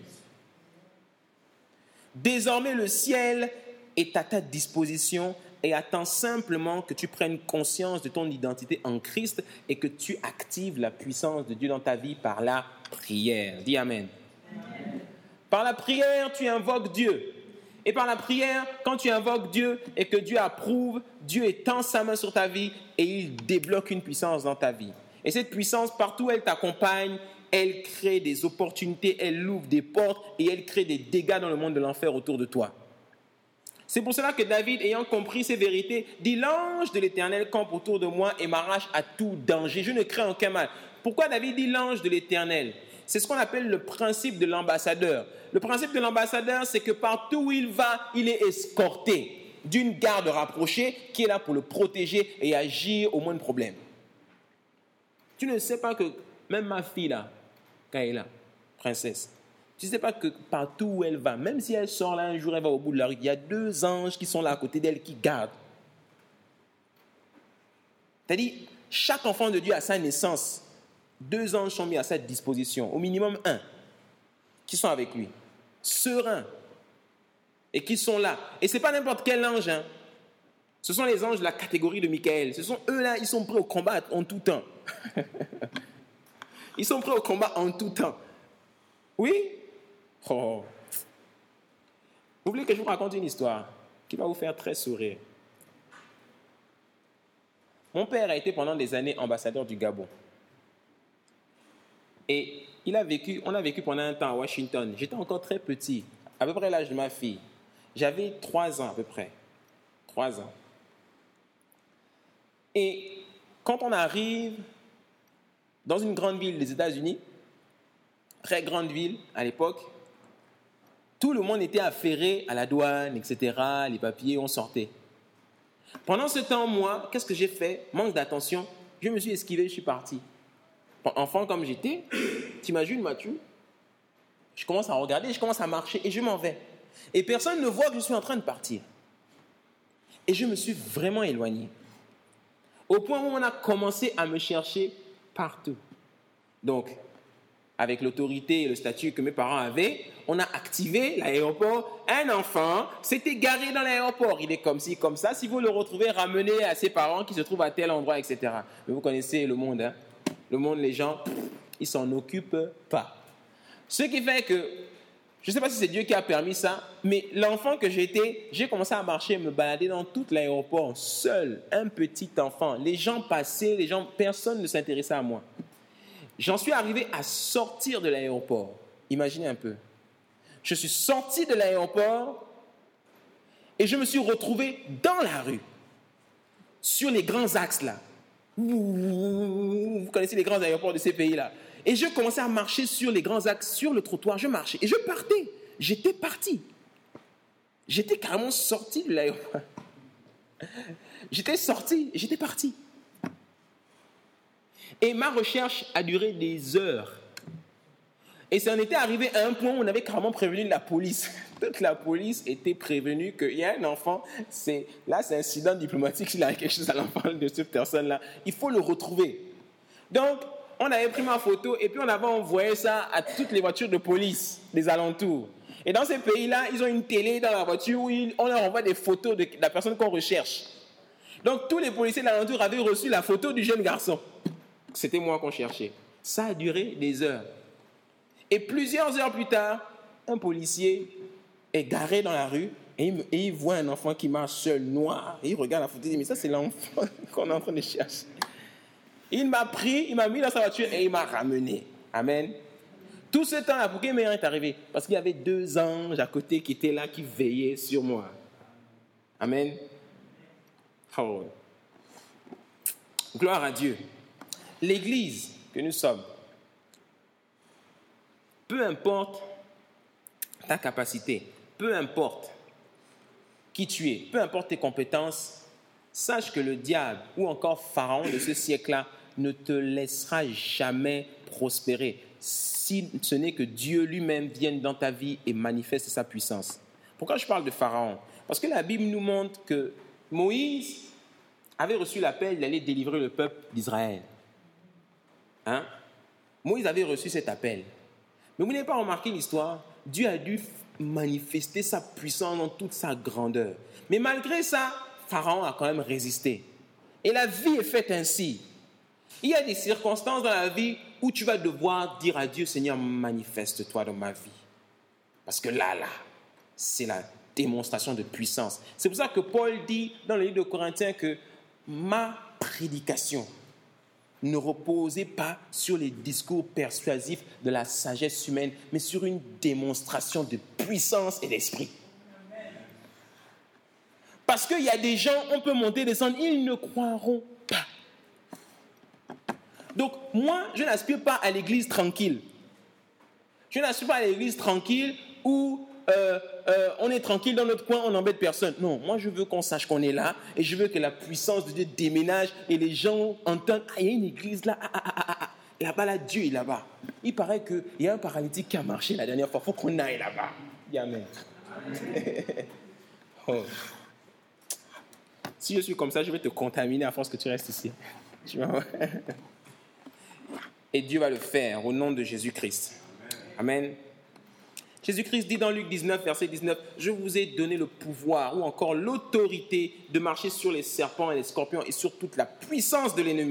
Désormais, le ciel est à ta disposition et attend simplement que tu prennes conscience de ton identité en Christ et que tu actives la puissance de Dieu dans ta vie par la prière. Dis Amen. Amen. Par la prière, tu invoques Dieu. Et par la prière, quand tu invoques Dieu et que Dieu approuve, Dieu étend sa main sur ta vie et il débloque une puissance dans ta vie. Et cette puissance, partout où elle t'accompagne, elle crée des opportunités, elle ouvre des portes et elle crée des dégâts dans le monde de l'enfer autour de toi. C'est pour cela que David, ayant compris ces vérités, dit « L'ange de l'Éternel campe autour de moi et m'arrache à tout danger. Je ne crains aucun mal. » Pourquoi David dit « l'ange de l'Éternel » ? C'est ce qu'on appelle le principe de l'ambassadeur. Le principe de l'ambassadeur, c'est que partout où il va, il est escorté d'une garde rapprochée qui est là pour le protéger et agir au moindre problème. Tu ne sais pas que même ma fille là, Kaela, princesse, tu ne sais pas que partout où elle va, même si elle sort là un jour, elle va au bout de la rue, il y a deux anges qui sont là à côté d'elle qui gardent. C'est-à-dire, chaque enfant de Dieu à sa naissance, deux anges sont mis à sa disposition, au minimum un, qui sont avec lui, sereins, et qui sont là. Et ce n'est pas n'importe quel ange, hein. Ce sont les anges de la catégorie de Michael. Ce sont eux là, ils sont prêts au combat en tout temps. Ils sont prêts au combat en tout temps. Oui? Oh. Vous voulez que je vous raconte une histoire qui va vous faire très sourire. Mon père a été pendant des années ambassadeur du Gabon. Et il a vécu, on a vécu pendant un temps à Washington. J'étais encore très petit, à peu près l'âge de ma fille. J'avais trois ans à peu près. Trois ans. Et quand on arrive dans une grande ville des États-Unis, très grande ville à l'époque, tout le monde était affairé à la douane, et cetera. Les papiers, on sortait. Pendant ce temps, moi, qu'est-ce que j'ai fait? Manque d'attention, je me suis esquivé, je suis parti. Enfant comme j'étais, t'imagines Mathieu, je commence à regarder, je commence à marcher et je m'en vais. Et personne ne voit que je suis en train de partir. Et je me suis vraiment éloigné. Au point où on a commencé à me chercher partout. Donc, avec l'autorité et le statut que mes parents avaient, on a activé l'aéroport. Un enfant s'était garé dans l'aéroport. Il est comme ci, comme ça. Si vous le retrouvez, ramenez à ses parents qui se trouvent à tel endroit, et cetera. Mais vous connaissez le monde, hein? Le monde, les gens, ils ne s'en occupent pas. Ce qui fait que, je ne sais pas si c'est Dieu qui a permis ça, mais l'enfant que j'étais, j'ai commencé à marcher, me balader dans tout l'aéroport, seul, un petit enfant. Les gens passaient, les gens, personne ne s'intéressait à moi. J'en suis arrivé à sortir de l'aéroport. Imaginez un peu. Je suis sorti de l'aéroport et je me suis retrouvé dans la rue, sur les grands axes là. Vous connaissez les grands aéroports de ces pays-là. Et je commençais à marcher sur les grands axes, sur le trottoir. Je marchais et je partais. J'étais parti. J'étais carrément sorti de l'aéroport. J'étais sorti et j'étais parti. Et ma recherche a duré des heures. Et ça en était arrivé à un point où on avait carrément prévenu la police. Toute la police était prévenue qu'il y a un enfant, c'est, là c'est un incident diplomatique, s'il y a quelque chose à l'enfant de cette personne-là, il faut le retrouver. Donc, on avait pris ma photo et puis on avait envoyé ça à toutes les voitures de police des alentours. Et dans ces pays-là, ils ont une télé dans la voiture où ils, on leur envoie des photos de la personne qu'on recherche. Donc, tous les policiers de l'alentour avaient reçu la photo du jeune garçon. C'était moi qu'on cherchait. Ça a duré des heures. Et plusieurs heures plus tard, un policier est garé dans la rue et il, et il voit un enfant qui marche seul, noir. Et il regarde la photo et dit, mais ça c'est l'enfant qu'on est en train de chercher. Il m'a pris, il m'a mis dans sa voiture et il m'a ramené. Amen. Tout ce temps-là, pour quelle manière est arrivé? Parce qu'il y avait deux anges à côté qui étaient là, qui veillaient sur moi. Amen. Oh. Gloire à Dieu. L'Église que nous sommes, peu importe ta capacité, peu importe qui tu es, peu importe tes compétences, sache que le diable ou encore Pharaon de ce siècle-là ne te laissera jamais prospérer si ce n'est que Dieu lui-même vienne dans ta vie et manifeste sa puissance. Pourquoi je parle de Pharaon? Parce que la Bible nous montre que Moïse avait reçu l'appel d'aller délivrer le peuple d'Israël. Hein? Moïse avait reçu cet appel. Mais vous n'avez pas remarqué l'histoire? Dieu a dû manifester sa puissance dans toute sa grandeur. Mais malgré ça, Pharaon a quand même résisté. Et la vie est faite ainsi. Il y a des circonstances dans la vie où tu vas devoir dire à Dieu, Seigneur, manifeste-toi dans ma vie. Parce que là, là, c'est la démonstration de puissance. C'est pour ça que Paul dit dans le livre de Corinthiens que ma prédication ne reposait pas sur les discours persuasifs de la sagesse humaine, mais sur une démonstration de puissance et d'esprit. Parce qu'il y a des gens, on peut monter, descendre, ils ne croiront pas. Donc, moi, je n'aspire pas à l'église tranquille. Je n'aspire pas à l'église tranquille où euh, euh, on est tranquille dans notre coin, on n'embête personne. Non, moi, je veux qu'on sache qu'on est là et je veux que la puissance de Dieu déménage et les gens entendent « Ah, il y a une église là, ah, ah, ah, ah, ah. Là-bas, là, Dieu est là-bas. » Il paraît qu'il y a un paralytique qui a marché la dernière fois. Il faut qu'on aille là-bas. Amen. Oh. Si je suis comme ça, je vais te contaminer à force que tu restes ici. Tu vois? Et Dieu va le faire au nom de Jésus-Christ. Amen. Jésus-Christ dit dans Luc dix-neuf, verset dix-neuf, « Je vous ai donné le pouvoir ou encore l'autorité de marcher sur les serpents et les scorpions et sur toute la puissance de l'ennemi. »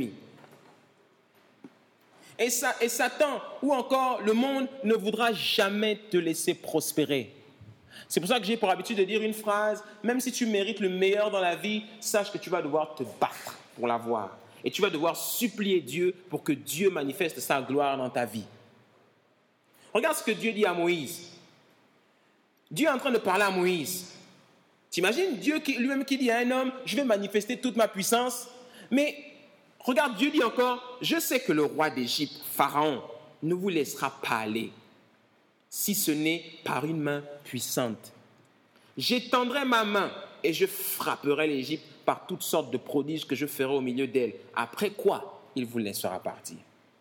Et, ça, et Satan ou encore le monde ne voudra jamais te laisser prospérer. C'est pour ça que j'ai pour habitude de dire une phrase, même si tu mérites le meilleur dans la vie, sache que tu vas devoir te battre pour l'avoir. Et tu vas devoir supplier Dieu pour que Dieu manifeste sa gloire dans ta vie. Regarde ce que Dieu dit à Moïse. Dieu est en train de parler à Moïse. T'imagines Dieu qui, lui-même qui dit à un homme, je vais manifester toute ma puissance. Mais regarde, Dieu dit encore, je sais que le roi d'Égypte, Pharaon, ne vous laissera pas aller, si ce n'est par une main puissante. J'étendrai ma main et je frapperai l'Égypte par toutes sortes de prodiges que je ferai au milieu d'elle. Après quoi, il vous laissera partir.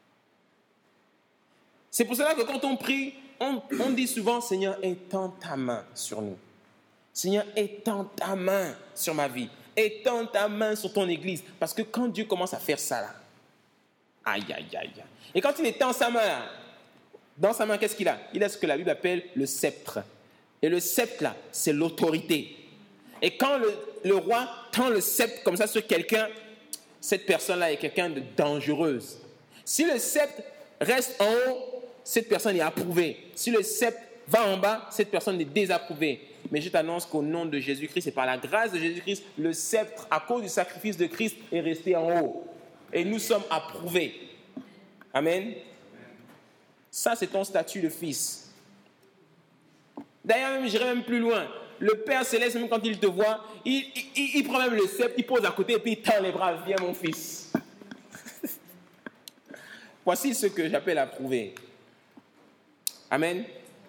C'est pour cela que quand on prie, on, on dit souvent, Seigneur, étends ta main sur nous. Seigneur, étends ta main sur ma vie. Étends ta main sur ton église. Parce que quand Dieu commence à faire ça là, aïe, aïe, aïe, aïe. Et quand il étend sa main là, dans sa main, qu'est-ce qu'il a? Il a ce que la Bible appelle le sceptre. Et le sceptre là, c'est l'autorité. Et quand le, le roi tend le sceptre comme ça sur quelqu'un, cette personne-là est quelqu'un de dangereuse. Si le sceptre reste en haut, cette personne est approuvée. Si le sceptre va en bas, cette personne est désapprouvée. Mais je t'annonce qu'au nom de Jésus-Christ et par la grâce de Jésus-Christ, le sceptre, à cause du sacrifice de Christ, est resté en haut. Et nous sommes approuvés. Amen. Ça, c'est ton statut de fils. D'ailleurs, même, j'irai même plus loin. Le Père Céleste, même quand il te voit, il, il, il prend même le sceptre, il pose à côté et puis il tend les bras. Viens, mon fils. Voici ce que j'appelle approuvé. Amen.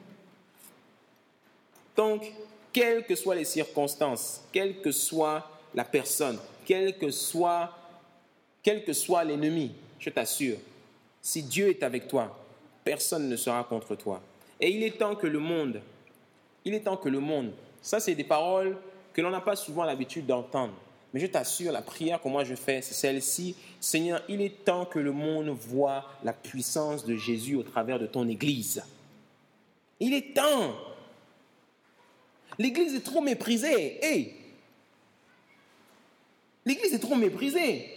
Donc, quelles que soient les circonstances, quelle que soit la personne, quel que soit, quel que soit l'ennemi, je t'assure, si Dieu est avec toi, personne ne sera contre toi. Et il est temps que le monde, il est temps que le monde, ça c'est des paroles que l'on n'a pas souvent l'habitude d'entendre. Mais je t'assure, la prière que moi je fais, c'est celle-ci. Seigneur, il est temps que le monde voit la puissance de Jésus au travers de ton Église. Il est temps. L'Église est trop méprisée. Hey. L'Église est trop méprisée.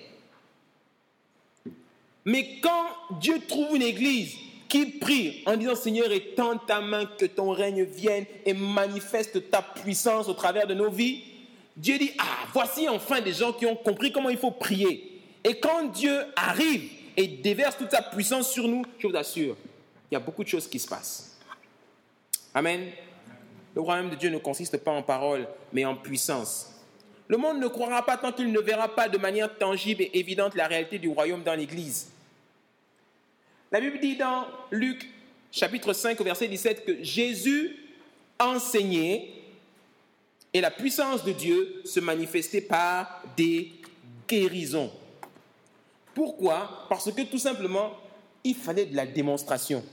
Mais quand Dieu trouve une Église qui prie en disant « Seigneur, étends ta main, que ton règne vienne et manifeste ta puissance au travers de nos vies », Dieu dit « Ah, voici enfin des gens qui ont compris comment il faut prier. » Et quand Dieu arrive et déverse toute sa puissance sur nous, je vous assure, il y a beaucoup de choses qui se passent. Amen. Le royaume de Dieu ne consiste pas en paroles, mais en puissance. Le monde ne croira pas tant qu'il ne verra pas de manière tangible et évidente la réalité du royaume dans l'Église. La Bible dit dans Luc, chapitre cinq, verset dix-sept, que Jésus enseignait et la puissance de Dieu se manifestait par des guérisons. Pourquoi? Parce que tout simplement, il fallait de la démonstration.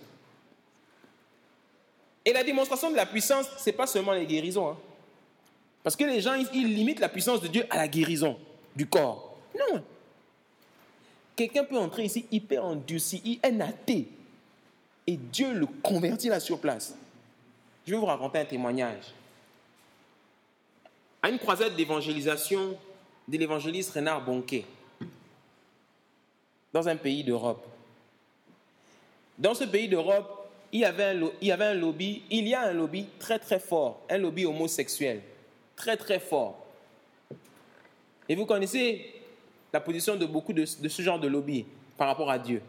Et la démonstration de la puissance, ce n'est pas seulement les guérisons. Hein. Parce que les gens, ils, ils limitent la puissance de Dieu à la guérison du corps. Non. Quelqu'un peut entrer ici hyper endurci, il est un athée. Et Dieu le convertit là sur place. Je vais vous raconter un témoignage. À une croisade d'évangélisation de l'évangéliste Renard Bonquet, dans un pays d'Europe. Dans ce pays d'Europe, il y avait un, il y avait un lobby, il y a un lobby très très fort, un lobby homosexuel, très très fort. Et vous connaissez la position de beaucoup de, de ce genre de lobby par rapport à Dieu.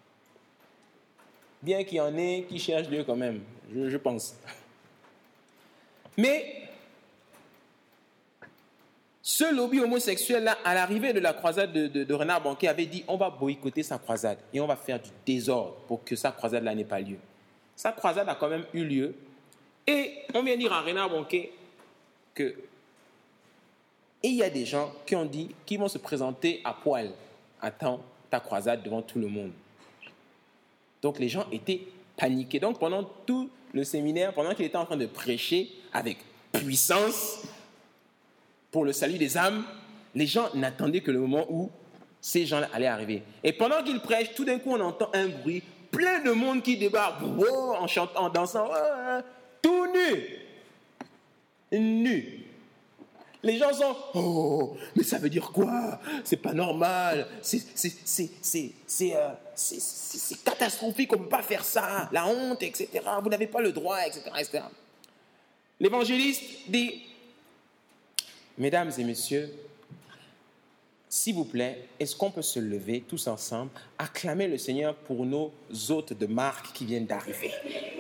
Bien qu'il y en ait qui cherchent Dieu quand même, je, je pense. Mais ce lobby homosexuel-là, à l'arrivée de la croisade de, de, de Renard Banquet, avait dit on va boycotter sa croisade et on va faire du désordre pour que sa croisade-là n'ait pas lieu. Sa croisade a quand même eu lieu et on vient dire à Renard Banquet que et il y a des gens qui ont dit qu'ils vont se présenter à poil. Attends ta croisade devant tout le monde. Donc les gens étaient paniqués. Donc pendant tout le séminaire, pendant qu'il était en train de prêcher avec puissance pour le salut des âmes, les gens n'attendaient que le moment où ces gens-là allaient arriver. Et pendant qu'il prêche, tout d'un coup on entend un bruit, plein de monde qui débarque, oh, en chantant, en dansant, oh, tout nu, nu. Les gens sont « Oh, mais ça veut dire quoi? C'est pas normal, c'est, c'est, c'est, c'est, c'est, euh, c'est, c'est, c'est catastrophique, on ne peut pas faire ça, la honte, et cetera. Vous n'avez pas le droit, et cetera, et cetera » L'évangéliste dit « Mesdames et messieurs, s'il vous plaît, est-ce qu'on peut se lever tous ensemble, acclamer le Seigneur pour nos hôtes de marque qui viennent d'arriver ?»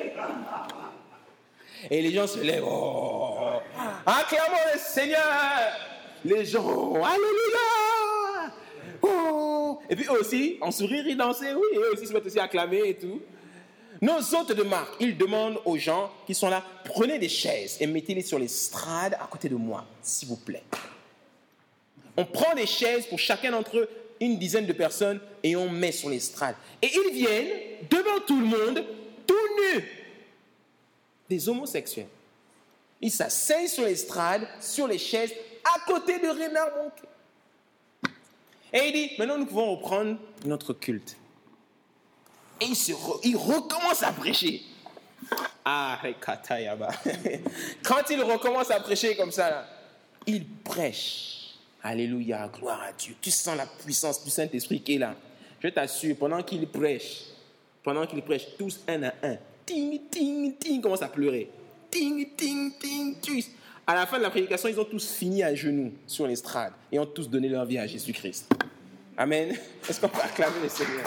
Et les gens se lèvent. Oh, acclamons le Seigneur. Les gens, alléluia. Oh. Et puis eux aussi, en sourire, ils dansaient. Oui, et eux aussi se mettent aussi à acclamer et tout. Nos hôtes de marque, ils demandent aux gens qui sont là, prenez des chaises et mettez-les sur l'estrade à côté de moi, s'il vous plaît. On prend des chaises pour chacun d'entre eux, une dizaine de personnes, et on met sur l'estrade. Et ils viennent devant tout le monde, tout nus. Des homosexuels. Ils s'asseyent sur l'estrade, sur les chaises, à côté de Renard Banquet. Et il dit, maintenant nous pouvons reprendre notre culte. Et il, se re, il recommence à prêcher. Ah, Katayaba. Quand il recommence à prêcher comme ça, là, il prêche. Alléluia, gloire à Dieu. Tu sens la puissance du Saint-Esprit qui est là. Je t'assure, pendant qu'il prêche, pendant qu'il prêche, tous un à un, ting, ting, ting, commence à pleurer. Ting, ting, ting, ting. À la fin de la prédication, ils ont tous fini à genoux sur l'estrade et ont tous donné leur vie à Jésus-Christ. Amen. Est-ce qu'on peut acclamer le Seigneur?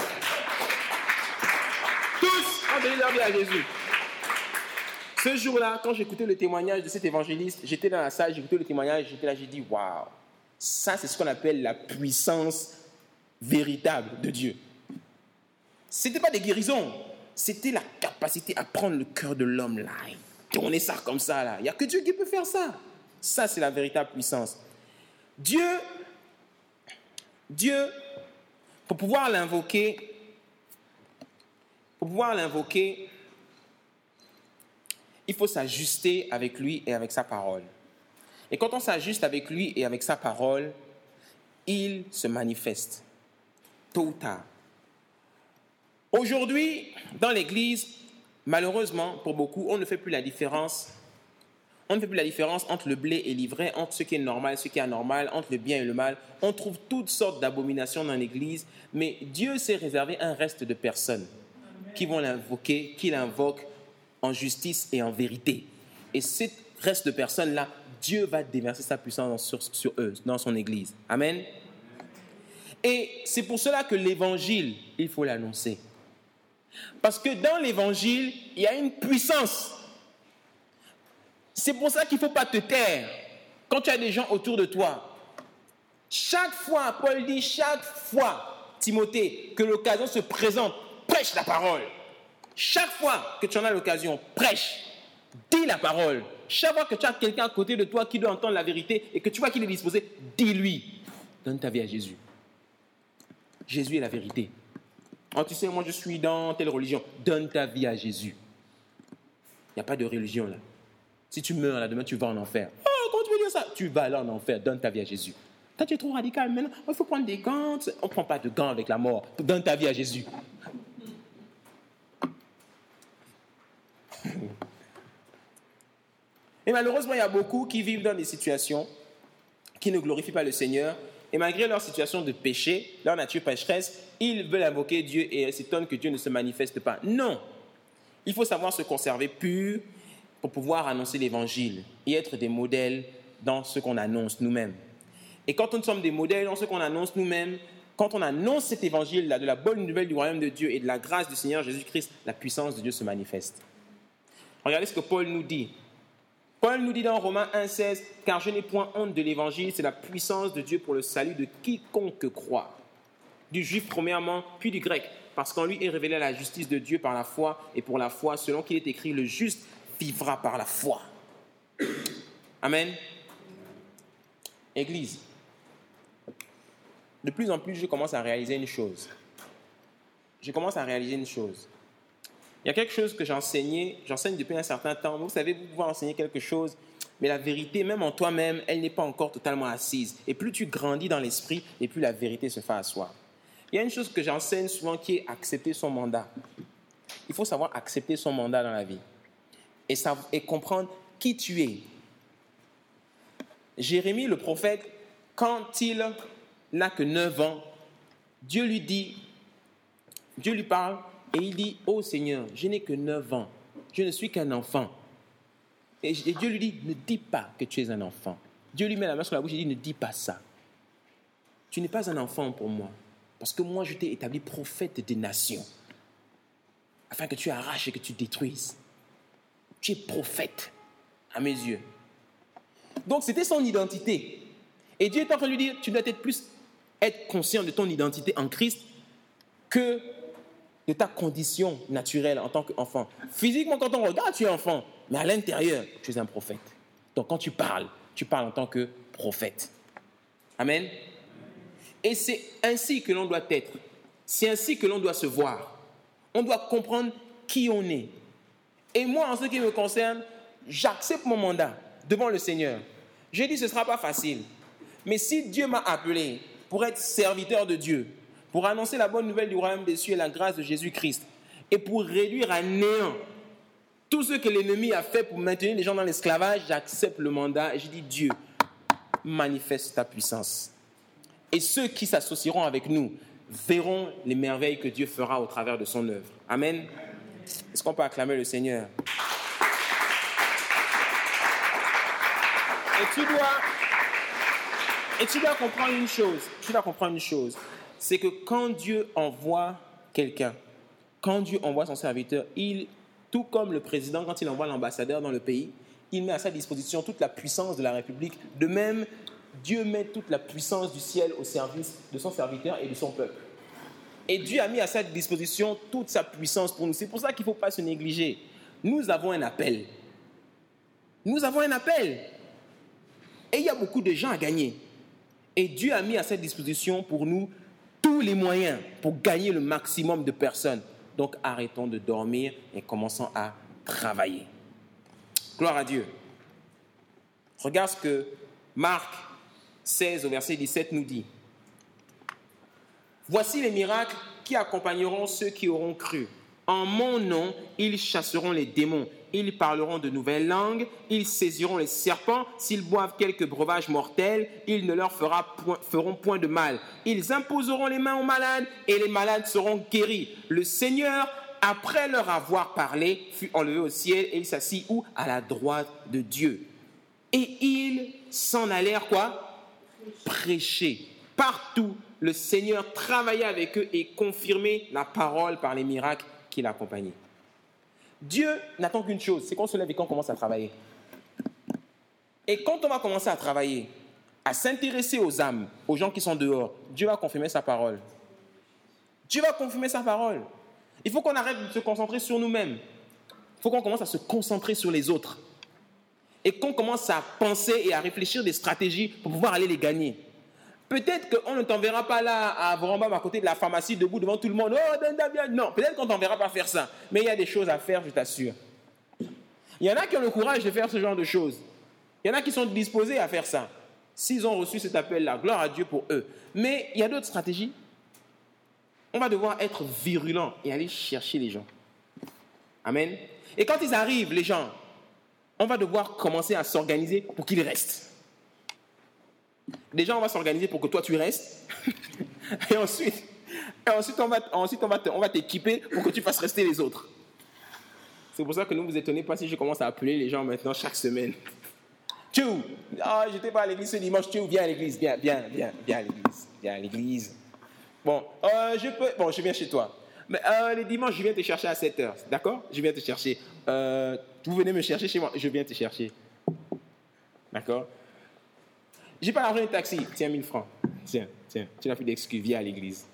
Tous ont donné leur vie à Jésus. Ce jour-là, quand j'écoutais le témoignage de cet évangéliste, j'étais dans la salle, j'écoutais le témoignage, j'étais là, j'ai dit, waouh, ça c'est ce qu'on appelle la puissance véritable de Dieu. Ce n'était pas des guérisons. C'était la capacité à prendre le cœur de l'homme là, et tourner ça comme ça là. Il n'y a que Dieu qui peut faire ça. Ça, c'est la véritable puissance. Dieu, Dieu, pour pouvoir l'invoquer, pour pouvoir l'invoquer, il faut s'ajuster avec lui et avec sa parole. Et quand on s'ajuste avec lui et avec sa parole, il se manifeste, tôt ou tard. Aujourd'hui, dans l'Église, malheureusement, pour beaucoup, on ne fait plus la différence. On ne fait plus la différence entre le blé et l'ivraie, entre ce qui est normal et ce qui est anormal, entre le bien et le mal. On trouve toutes sortes d'abominations dans l'Église, mais Dieu s'est réservé un reste de personnes qui vont l'invoquer, qui l'invoquent en justice et en vérité. Et ce reste de personnes-là, Dieu va déverser sa puissance sur, sur eux, dans son Église. Amen. Et c'est pour cela que l'Évangile, il faut l'annoncer. Parce que dans l'Évangile, il y a une puissance. C'est pour ça qu'il ne faut pas te taire quand tu as des gens autour de toi. Chaque fois, Paul dit, chaque fois, Timothée, que l'occasion se présente, prêche la parole. Chaque fois que tu en as l'occasion, prêche, dis la parole. Chaque fois que tu as quelqu'un à côté de toi qui doit entendre la vérité et que tu vois qu'il est disposé, dis-lui, donne ta vie à Jésus. Jésus est la vérité. Oh, tu sais, moi je suis dans telle religion. Donne ta vie à Jésus. Il n'y a pas de religion là. Si tu meurs là, demain tu vas en enfer. Oh, comment tu veux dire ça? Tu vas là en enfer, donne ta vie à Jésus. Toi tu es trop radical maintenant. Il faut prendre des gants. On ne prend pas de gants avec la mort. Donne ta vie à Jésus. Et malheureusement, il y a beaucoup qui vivent dans des situations qui ne glorifient pas le Seigneur. Et malgré leur situation de péché, leur nature pécheresse, ils veulent invoquer Dieu et s'étonnent que Dieu ne se manifeste pas. Non. Il faut savoir se conserver pur pour pouvoir annoncer l'Évangile et être des modèles dans ce qu'on annonce nous-mêmes. Et quand nous sommes des modèles dans ce qu'on annonce nous-mêmes, quand on annonce cet Évangile-là, de la bonne nouvelle du royaume de Dieu et de la grâce du Seigneur Jésus-Christ, la puissance de Dieu se manifeste. Regardez ce que Paul nous dit. Paul nous dit dans Romains un seize, « Car je n'ai point honte de l'évangile, c'est la puissance de Dieu pour le salut de quiconque croit. » Du juif premièrement, puis du grec, parce qu'en lui est révélée la justice de Dieu par la foi, et pour la foi, selon qu'il est écrit, le juste vivra par la foi. Amen. Église, de plus en plus, je commence à réaliser une chose. Je commence à réaliser une chose. Il y a quelque chose que j'enseignais, j'enseigne depuis un certain temps. Vous savez, vous pouvez enseigner quelque chose, mais la vérité, même en toi-même, elle n'est pas encore totalement assise. Et plus tu grandis dans l'esprit, et plus la vérité se fait asseoir. Il y a une chose que j'enseigne souvent qui est accepter son mandat. Il faut savoir accepter son mandat dans la vie et, savoir, et comprendre qui tu es. Jérémie, le prophète, quand il n'a que neuf ans, Dieu lui dit, Dieu lui parle et il dit, « Oh Seigneur, je n'ai que neuf ans, je ne suis qu'un enfant. » Et Dieu lui dit, « Ne dis pas que tu es un enfant. » Dieu lui met la main sur la bouche et dit, « Ne dis pas ça. Tu n'es pas un enfant pour moi, parce que moi je t'ai établi prophète des nations, afin que tu arraches et que tu détruises. Tu es prophète à mes yeux. » Donc c'était son identité. Et Dieu est en train de lui dire, tu dois être plus être conscient de ton identité en Christ que de ta condition naturelle en tant qu'enfant. Physiquement, quand on regarde, tu es enfant, mais à l'intérieur, tu es un prophète. Donc quand tu parles, tu parles en tant que prophète. Amen. Et c'est ainsi que l'on doit être. C'est ainsi que l'on doit se voir. On doit comprendre qui on est. Et moi, en ce qui me concerne, j'accepte mon mandat devant le Seigneur. J'ai dit, ce ne sera pas facile. Mais si Dieu m'a appelé pour être serviteur de Dieu, pour annoncer la bonne nouvelle du royaume des cieux et la grâce de Jésus-Christ, et pour réduire à néant tout ce que l'ennemi a fait pour maintenir les gens dans l'esclavage, j'accepte le mandat et je dis, Dieu, manifeste ta puissance. Et ceux qui s'associeront avec nous verront les merveilles que Dieu fera au travers de son œuvre. Amen. Est-ce qu'on peut acclamer le Seigneur? Et tu dois, et tu dois comprendre une chose. Tu dois comprendre une chose. C'est que quand Dieu envoie quelqu'un, quand Dieu envoie son serviteur, il, tout comme le président, quand il envoie l'ambassadeur dans le pays, il met à sa disposition toute la puissance de la République. De même, Dieu met toute la puissance du ciel au service de son serviteur et de son peuple. Et Dieu a mis à sa disposition toute sa puissance pour nous. C'est pour ça qu'il ne faut pas se négliger. Nous avons un appel. Nous avons un appel. Et il y a beaucoup de gens à gagner. Et Dieu a mis à sa disposition pour nous tous les moyens pour gagner le maximum de personnes. Donc arrêtons de dormir et commençons à travailler. Gloire à Dieu. Regarde ce que Marc seize au verset dix-sept nous dit. Voici les miracles qui accompagneront ceux qui auront cru. En mon nom, ils chasseront les démons. Ils parleront de nouvelles langues. Ils saisiront les serpents. S'ils boivent quelques breuvages mortels, ils ne leur fera point, feront point de mal. Ils imposeront les mains aux malades et les malades seront guéris. Le Seigneur, après leur avoir parlé, fut enlevé au ciel et il s'assit où? À la droite de Dieu. Et ils s'en allèrent quoi? Prêcher. Partout, le Seigneur travaillait avec eux et confirmait la parole par les miracles qui l'accompagnaient. Dieu n'attend qu'une chose, c'est qu'on se lève et qu'on commence à travailler. Et quand on va commencer à travailler, à s'intéresser aux âmes, aux gens qui sont dehors, Dieu va confirmer sa parole. Dieu va confirmer sa parole. Il faut qu'on arrête de se concentrer sur nous-mêmes. Il faut qu'on commence à se concentrer sur les autres. Et qu'on commence à penser et à réfléchir des stratégies pour pouvoir aller les gagner. Peut-être qu'on ne t'enverra pas là à Vrambam à côté de la pharmacie debout devant tout le monde. Oh, Denda, bien. Non, peut-être qu'on ne t'enverra pas faire ça. Mais il y a des choses à faire, je t'assure. Il y en a qui ont le courage de faire ce genre de choses. Il y en a qui sont disposés à faire ça. S'ils ont reçu cet appel-là, gloire à Dieu pour eux. Mais il y a d'autres stratégies. On va devoir être virulent et aller chercher les gens. Amen. Et quand ils arrivent, les gens, on va devoir commencer à s'organiser pour qu'ils restent. Déjà, on va s'organiser pour que toi, tu restes. Et ensuite, et ensuite, on va, ensuite on, va te, on va t'équiper pour que tu fasses rester les autres. C'est pour ça que ne vous étonnez pas si je commence à appeler les gens maintenant chaque semaine. Tchou, ah, j'étais pas à l'église ce dimanche. Tchou, viens à l'église. Viens, viens, viens, viens à l'église. Viens à l'église. Bon, euh, je peux... Bon, je viens chez toi. Mais euh, les dimanches, je viens te chercher à sept heures. D'accord? Je viens te chercher. Euh, vous venez me chercher chez moi. Je viens te chercher. D'accord? J'ai pas l'argent du taxi. Tiens, mille francs. Tiens, tiens. Tu n'as plus d'excuse. Viens à l'église.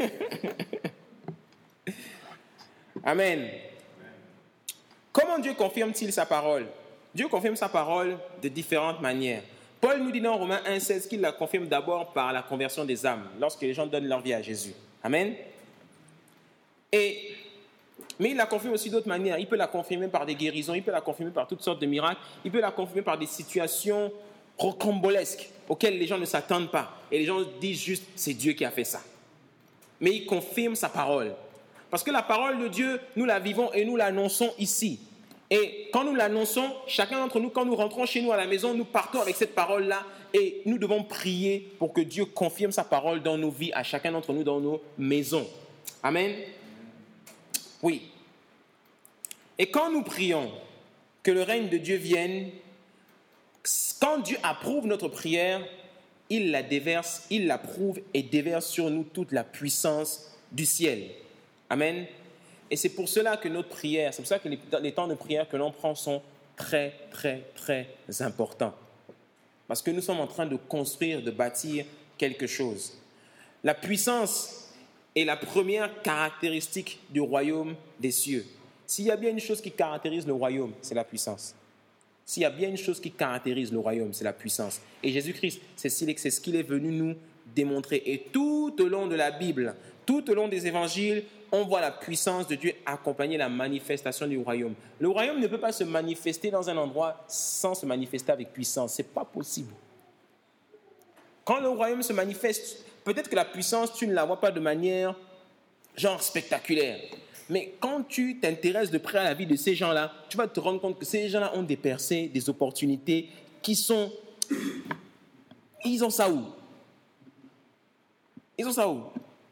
Amen. Comment Dieu confirme-t-il sa parole? Dieu confirme sa parole de différentes manières. Paul nous dit dans Romains un seize qu'il la confirme d'abord par la conversion des âmes, lorsque les gens donnent leur vie à Jésus. Amen. Et, mais il la confirme aussi d'autres manières. Il peut la confirmer par des guérisons, il peut la confirmer par toutes sortes de miracles, il peut la confirmer par des situations rocambolesques auxquelles les gens ne s'attendent pas. Et les gens disent juste, c'est Dieu qui a fait ça. Mais il confirme sa parole. Parce que la parole de Dieu, nous la vivons et nous l'annonçons ici. Et quand nous l'annonçons, chacun d'entre nous, quand nous rentrons chez nous à la maison, nous partons avec cette parole-là et nous devons prier pour que Dieu confirme sa parole dans nos vies, à chacun d'entre nous, dans nos maisons. Amen. Oui. Et quand nous prions que le règne de Dieu vienne, quand Dieu approuve notre prière, il la déverse, il l'approuve et déverse sur nous toute la puissance du ciel. Amen. Et c'est pour cela que notre prière, c'est pour ça que les, les temps de prière que l'on prend sont très, très, très importants. Parce que nous sommes en train de construire, de bâtir quelque chose. La puissance est la première caractéristique du royaume des cieux. S'il y a bien une chose qui caractérise le royaume, c'est la puissance. S'il y a bien une chose qui caractérise le royaume, c'est la puissance. Et Jésus-Christ, c'est ce qu'il est venu nous démontrer. Et tout au long de la Bible, tout au long des évangiles, on voit la puissance de Dieu accompagner la manifestation du royaume. Le royaume ne peut pas se manifester dans un endroit sans se manifester avec puissance. Ce n'est pas possible. Quand le royaume se manifeste, peut-être que la puissance, tu ne la vois pas de manière genre spectaculaire. Mais quand tu t'intéresses de près à la vie de ces gens-là, tu vas te rendre compte que ces gens-là ont des percées, des opportunités qui sont... Ils ont ça où? Ils ont ça où?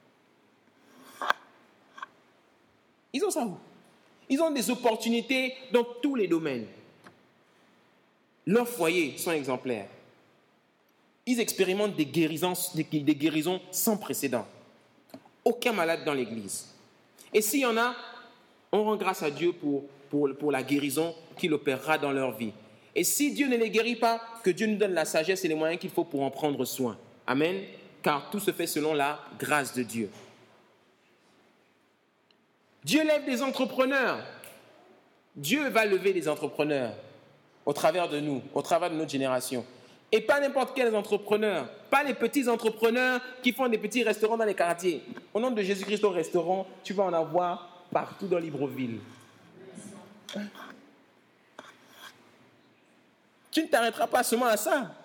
Ils ont ça où? Ils ont des opportunités dans tous les domaines. Leurs foyers sont exemplaires. Ils expérimentent des guérisons, des, des guérisons sans précédent. Aucun malade dans l'église. Et s'il y en a, on rend grâce à Dieu pour, pour, pour la guérison qu'il opérera dans leur vie. Et si Dieu ne les guérit pas, que Dieu nous donne la sagesse et les moyens qu'il faut pour en prendre soin. Amen. Car tout se fait selon la grâce de Dieu. Dieu lève des entrepreneurs. Dieu va lever des entrepreneurs au travers de nous, au travers de notre génération. Et pas n'importe quels entrepreneurs, pas les petits entrepreneurs qui font des petits restaurants dans les quartiers. Au nom de Jésus-Christ au restaurant, tu vas en avoir partout dans Libreville. Tu ne t'arrêteras pas seulement à ça.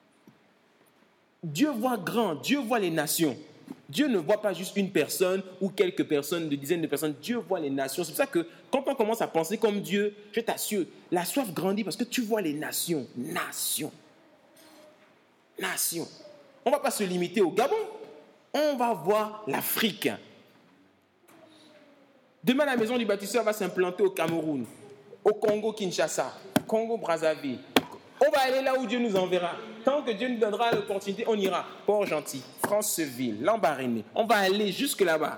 Dieu voit grand, Dieu voit les nations. Dieu ne voit pas juste une personne ou quelques personnes, des dizaines de personnes. Dieu voit les nations. C'est pour ça que quand on commence à penser comme Dieu, je t'assure, la soif grandit parce que tu vois les nations. Nations. Nations. On ne va pas se limiter au Gabon. On va voir l'Afrique. Demain, la maison du bâtisseur va s'implanter au Cameroun, au Congo-Kinshasa, Congo-Brazzaville. On va aller là où Dieu nous enverra. Tant que Dieu nous donnera l'opportunité, on ira. Port-Gentil, Franceville, Lambaréné. On va aller jusque là-bas.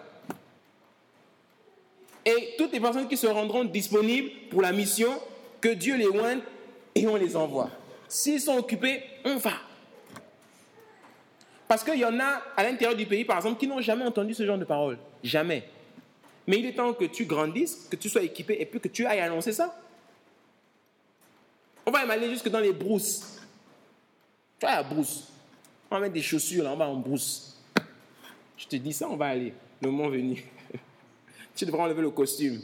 Et toutes les personnes qui se rendront disponibles pour la mission, que Dieu les oigne et on les envoie. S'ils sont occupés, on va. Parce qu'il y en a à l'intérieur du pays, par exemple, qui n'ont jamais entendu ce genre de paroles. Jamais. Mais il est temps que tu grandisses, que tu sois équipé et puis que tu ailles annoncer ça. On va même aller jusque dans les brousses. Tu vois la brousse. On va mettre des chaussures là, on va en brousse. Je te dis ça, on va aller. Le moment venu. Tu devras enlever le costume.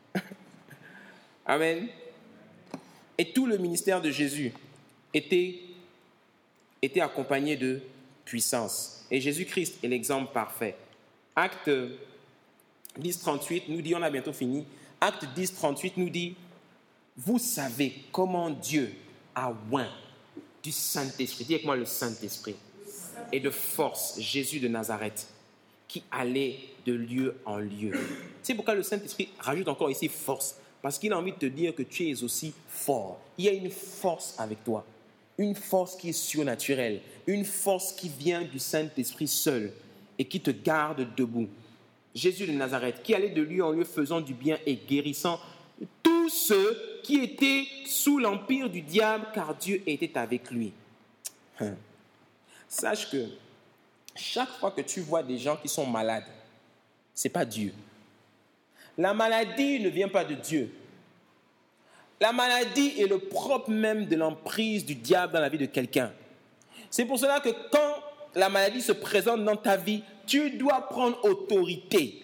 Amen. Et tout le ministère de Jésus était, était accompagné de puissance. Et Jésus-Christ est l'exemple parfait. Acte dix, trente-huit nous dit, on a bientôt fini. Acte dix, trente-huit nous dit, vous savez comment Dieu a oint du Saint-Esprit, dis avec moi le Saint-Esprit, et de force, Jésus de Nazareth, qui allait de lieu en lieu. C'est pourquoi le Saint-Esprit rajoute encore ici force, parce qu'il a envie de te dire que tu es aussi fort. Il y a une force avec toi, une force qui est surnaturelle, une force qui vient du Saint-Esprit seul et qui te garde debout. Jésus de Nazareth, qui allait de lieu en lieu faisant du bien et guérissant tous ceux qui était sous l'empire du diable, car Dieu était avec lui. Hum. Sache que chaque fois que tu vois des gens qui sont malades, ce n'est pas Dieu. La maladie ne vient pas de Dieu. La maladie est le propre même de l'emprise du diable dans la vie de quelqu'un. C'est pour cela que quand la maladie se présente dans ta vie, tu dois prendre autorité.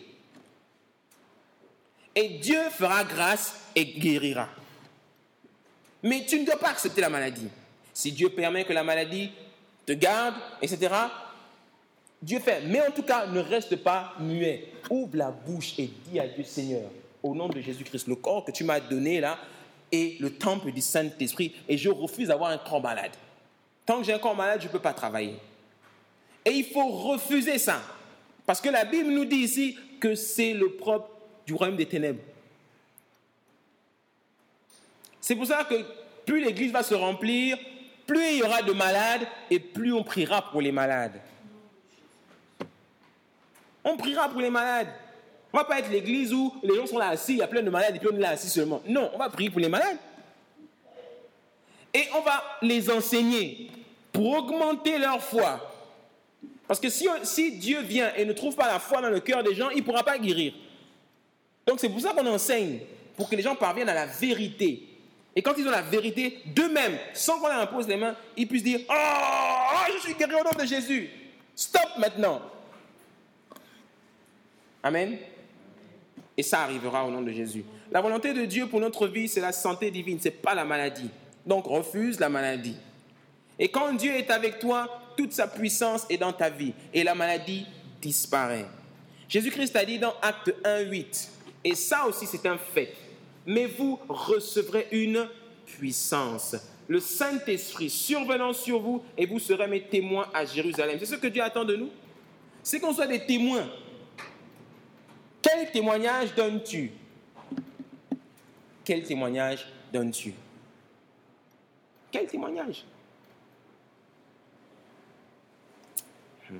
Et Dieu fera grâce et guérira. Mais tu ne dois pas accepter la maladie. Si Dieu permet que la maladie te garde, et cetera, Dieu fait. Mais en tout cas, ne reste pas muet. Ouvre la bouche et dis à Dieu, Seigneur, au nom de Jésus-Christ, le corps que tu m'as donné là est le temple du Saint-Esprit et je refuse d'avoir un corps malade. Tant que j'ai un corps malade, je ne peux pas travailler. Et il faut refuser ça. Parce que la Bible nous dit ici que c'est le propre du royaume des ténèbres. C'est pour ça que plus l'Église va se remplir, plus il y aura de malades et plus on priera pour les malades. On priera pour les malades. On ne va pas être l'église où les gens sont là assis, il y a plein de malades et puis on est là assis seulement. Non, on va prier pour les malades. Et on va les enseigner pour augmenter leur foi. Parce que si, si Dieu vient et ne trouve pas la foi dans le cœur des gens, il ne pourra pas guérir. Donc c'est pour ça qu'on enseigne, pour que les gens parviennent à la vérité. Et quand ils ont la vérité d'eux-mêmes, sans qu'on leur impose les mains, ils puissent dire « Oh, oh, je suis guéri au nom de Jésus. Stop maintenant. » Amen. Et ça arrivera au nom de Jésus. La volonté de Dieu pour notre vie, c'est la santé divine, ce n'est pas la maladie. Donc refuse la maladie. Et quand Dieu est avec toi, toute sa puissance est dans ta vie. Et la maladie disparaît. Jésus-Christ a dit dans Acte un, huit, et ça aussi c'est un fait, mais vous recevrez une puissance. Le Saint-Esprit survenant sur vous et vous serez mes témoins à Jérusalem. C'est ce que Dieu attend de nous. C'est qu'on soit des témoins. Quel témoignage donnes-tu? Quel témoignage donnes-tu? Quel témoignage? hmm.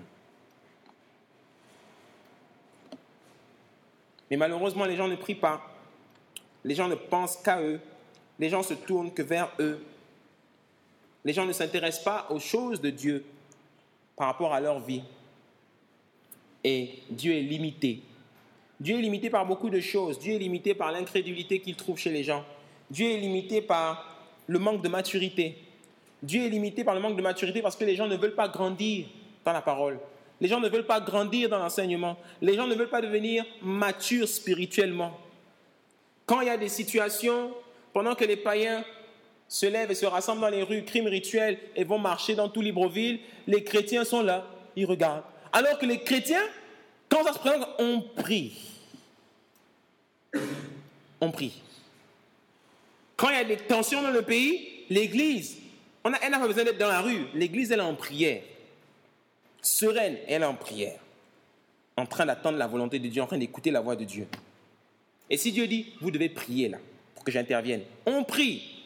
Mais malheureusement, les gens ne prient pas. Les gens ne pensent qu'à eux. Les gens se tournent que vers eux. Les gens ne s'intéressent pas aux choses de Dieu par rapport à leur vie. Et Dieu est limité. Dieu est limité par beaucoup de choses. Dieu est limité par l'incrédulité qu'il trouve chez les gens. Dieu est limité par le manque de maturité. Dieu est limité par le manque de maturité parce que les gens ne veulent pas grandir dans la parole. Les gens ne veulent pas grandir dans l'enseignement. Les gens ne veulent pas devenir matures spirituellement. Quand il y a des situations, pendant que les païens se lèvent et se rassemblent dans les rues, crimes rituels, et vont marcher dans tout Libreville, les chrétiens sont là, ils regardent. Alors que les chrétiens, quand ça se présente, on prie. On prie. Quand il y a des tensions dans le pays, l'église, on a, elle n'a pas besoin d'être dans la rue. L'église, elle est en prière. Sereine, elle est en prière. En train d'attendre la volonté de Dieu, en train d'écouter la voix de Dieu. Et si Dieu dit, vous devez prier là, pour que j'intervienne, on prie.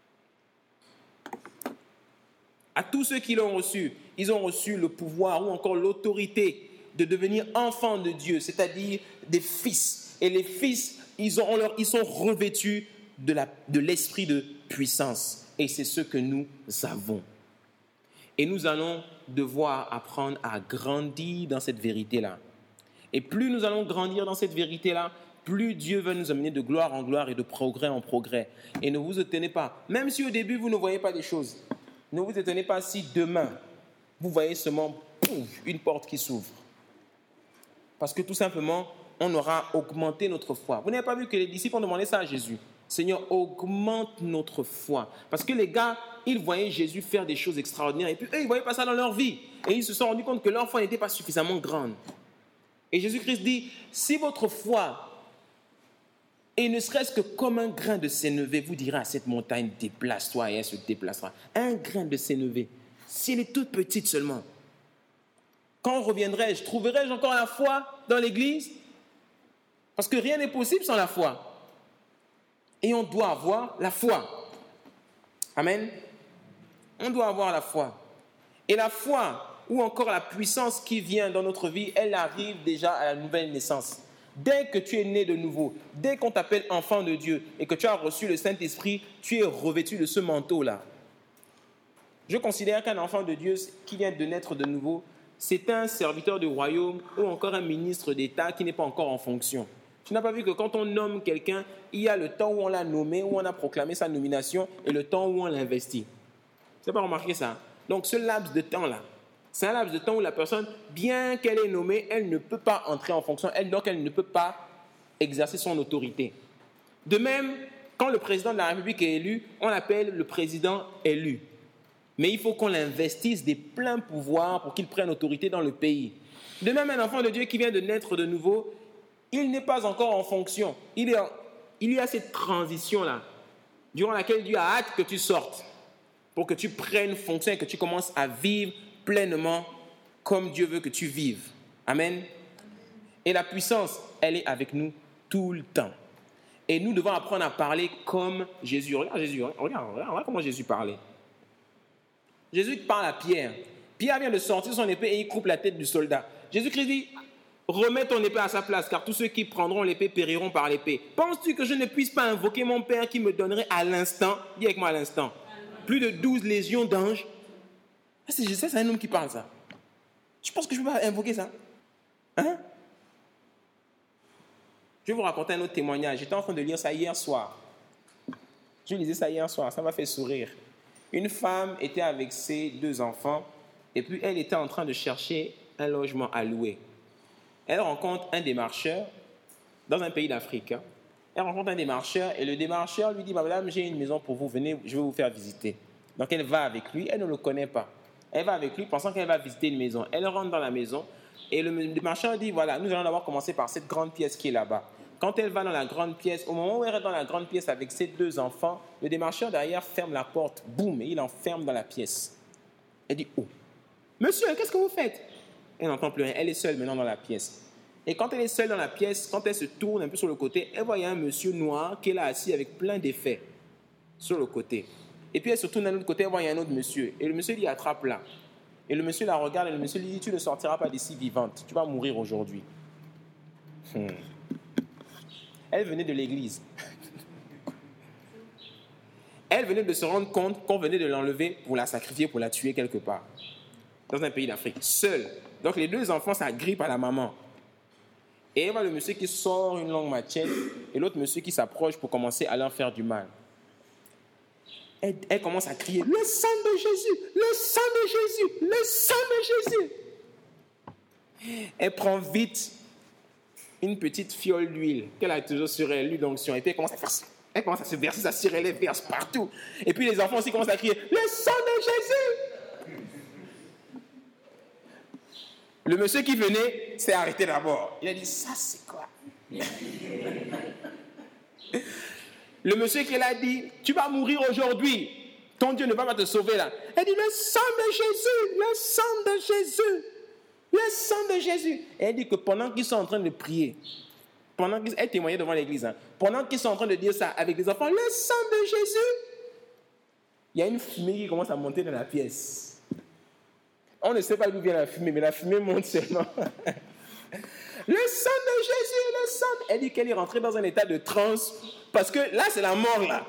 À tous ceux qui l'ont reçu, ils ont reçu le pouvoir ou encore l'autorité de devenir enfants de Dieu, c'est-à-dire des fils. Et les fils, ils, ont leur, ils sont revêtus de, la, de l'esprit de puissance. Et c'est ce que nous avons. Et nous allons devoir apprendre à grandir dans cette vérité-là. Et plus nous allons grandir dans cette vérité-là, plus Dieu va nous amener de gloire en gloire et de progrès en progrès. Et ne vous étonnez pas, même si au début vous ne voyez pas des choses, ne vous étonnez pas si demain, vous voyez seulement pouf, une porte qui s'ouvre. Parce que tout simplement, on aura augmenté notre foi. Vous n'avez pas vu que les disciples ont demandé ça à Jésus. Seigneur, augmente notre foi. Parce que les gars, ils voyaient Jésus faire des choses extraordinaires. Et puis eux, ils ne voyaient pas ça dans leur vie. Et ils se sont rendus compte que leur foi n'était pas suffisamment grande. Et Jésus-Christ dit, si votre foi, et ne serait-ce que comme un grain de sénévé, vous direz à cette montagne, déplace-toi et elle se déplacera. Un grain de sénévé, si elle est toute petite seulement, quand reviendrai-je, trouverai-je encore la foi dans l'église? Parce que rien n'est possible sans la foi. Et on doit avoir la foi. Amen. On doit avoir la foi. Et la foi, ou encore la puissance qui vient dans notre vie, elle arrive déjà à la nouvelle naissance. Dès que tu es né de nouveau, dès qu'on t'appelle enfant de Dieu et que tu as reçu le Saint-Esprit, tu es revêtu de ce manteau-là. Je considère qu'un enfant de Dieu qui vient de naître de nouveau, c'est un serviteur du royaume ou encore un ministre d'État qui n'est pas encore en fonction. Tu n'as pas vu que quand on nomme quelqu'un, il y a le temps où on l'a nommé, où on a proclamé sa nomination et le temps où on l'investit. Tu n'as pas remarqué ça? Donc ce laps de temps-là, c'est un laps de temps où la personne, bien qu'elle est nommée, elle ne peut pas entrer en fonction, elle, donc elle ne peut pas exercer son autorité. De même, quand le président de la République est élu, on l'appelle le président élu. Mais il faut qu'on l'investisse des pleins pouvoirs pour qu'il prenne autorité dans le pays. De même, un enfant de Dieu qui vient de naître de nouveau, il n'est pas encore en fonction. Il, est en, il y a cette transition-là, durant laquelle Dieu a hâte que tu sortes, pour que tu prennes fonction et que tu commences à vivre pleinement comme Dieu veut que tu vives. Amen. Et la puissance, elle est avec nous tout le temps. Et nous devons apprendre à parler comme Jésus. Regarde Jésus, regarde, regarde, regarde comment Jésus parlait. Jésus parle à Pierre. Pierre vient de sortir son épée et il coupe la tête du soldat. Jésus-Christ dit, remets ton épée à sa place, car tous ceux qui prendront l'épée périront par l'épée. Penses-tu que je ne puisse pas invoquer mon Père qui me donnerait à l'instant, dis avec moi à l'instant, plus de douze légions d'anges? C'est, c'est un homme qui parle ça. Je pense que je ne peux pas invoquer ça. Hein? Je vais vous raconter un autre témoignage. J'étais en train de lire ça hier soir. Je lisais ça hier soir, ça m'a fait sourire. Une femme était avec ses deux enfants et puis elle était en train de chercher un logement à louer. Elle rencontre un démarcheur dans un pays d'Afrique. Elle rencontre un démarcheur et le démarcheur lui dit, madame, j'ai une maison pour vous, venez, je vais vous faire visiter. Donc elle va avec lui, elle ne le connaît pas. Elle va avec lui pensant qu'elle va visiter une maison. Elle rentre dans la maison et le démarcheur dit, voilà, nous allons d'abord commencer par cette grande pièce qui est là-bas. Quand elle va dans la grande pièce, au moment où elle est dans la grande pièce avec ses deux enfants, le démarcheur derrière ferme la porte, boum, et il enferme dans la pièce. Elle dit, oh, monsieur, qu'est-ce que vous faites? Elle n'entend plus rien, elle est seule maintenant dans la pièce. Et quand elle est seule dans la pièce, quand elle se tourne un peu sur le côté, elle voit il y a un monsieur noir qui est là assis avec plein d'effets sur le côté. Et puis elle se tourne d'un autre côté, elle voit il y a un autre monsieur. Et le monsieur lui attrape là. Et le monsieur la regarde et le monsieur lui dit, tu ne sortiras pas d'ici vivante, tu vas mourir aujourd'hui. Hmm. Elle venait de l'église. Elle venait de se rendre compte qu'on venait de l'enlever pour la sacrifier, pour la tuer quelque part. Dans un pays d'Afrique, seule. Donc les deux enfants s'agrippent à la maman. Et elle voit le monsieur qui sort une longue machette et l'autre monsieur qui s'approche pour commencer à leur faire du mal. Elle, elle commence à crier, le sang de Jésus, le sang de Jésus, le sang de Jésus. Elle prend vite une petite fiole d'huile qu'elle a toujours sur elle, l'huile d'onction. Et puis elle commence à faire ça. Elle commence à se verser ça sur elle, elle verse partout. Et puis les enfants aussi commencent à crier, le sang de Jésus. Le monsieur qui venait s'est arrêté d'abord. Il a dit, ça c'est quoi? Le monsieur qui l'a dit, tu vas mourir aujourd'hui. Ton Dieu ne va pas te sauver là. Elle dit, le sang de Jésus, le sang de Jésus. Le sang de Jésus. Et elle dit que pendant qu'ils sont en train de prier, pendant qu'ils, elle témoignait devant l'église, hein, pendant qu'ils sont en train de dire ça avec les enfants, le sang de Jésus, il y a une fumée qui commence à monter dans la pièce. On ne sait pas d'où vient la fumée, mais la fumée monte seulement. Le sang de Jésus, le sang. Elle dit qu'elle est rentrée dans un état de transe, parce que là, c'est la mort, là.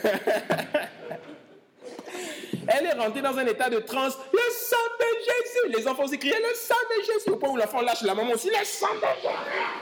Elle est rentrée dans un état de transe. Le sang de Jésus. Les enfants aussi criaient, le sang de Jésus. Au point où l'enfant lâche la maman aussi, le sang de Jésus.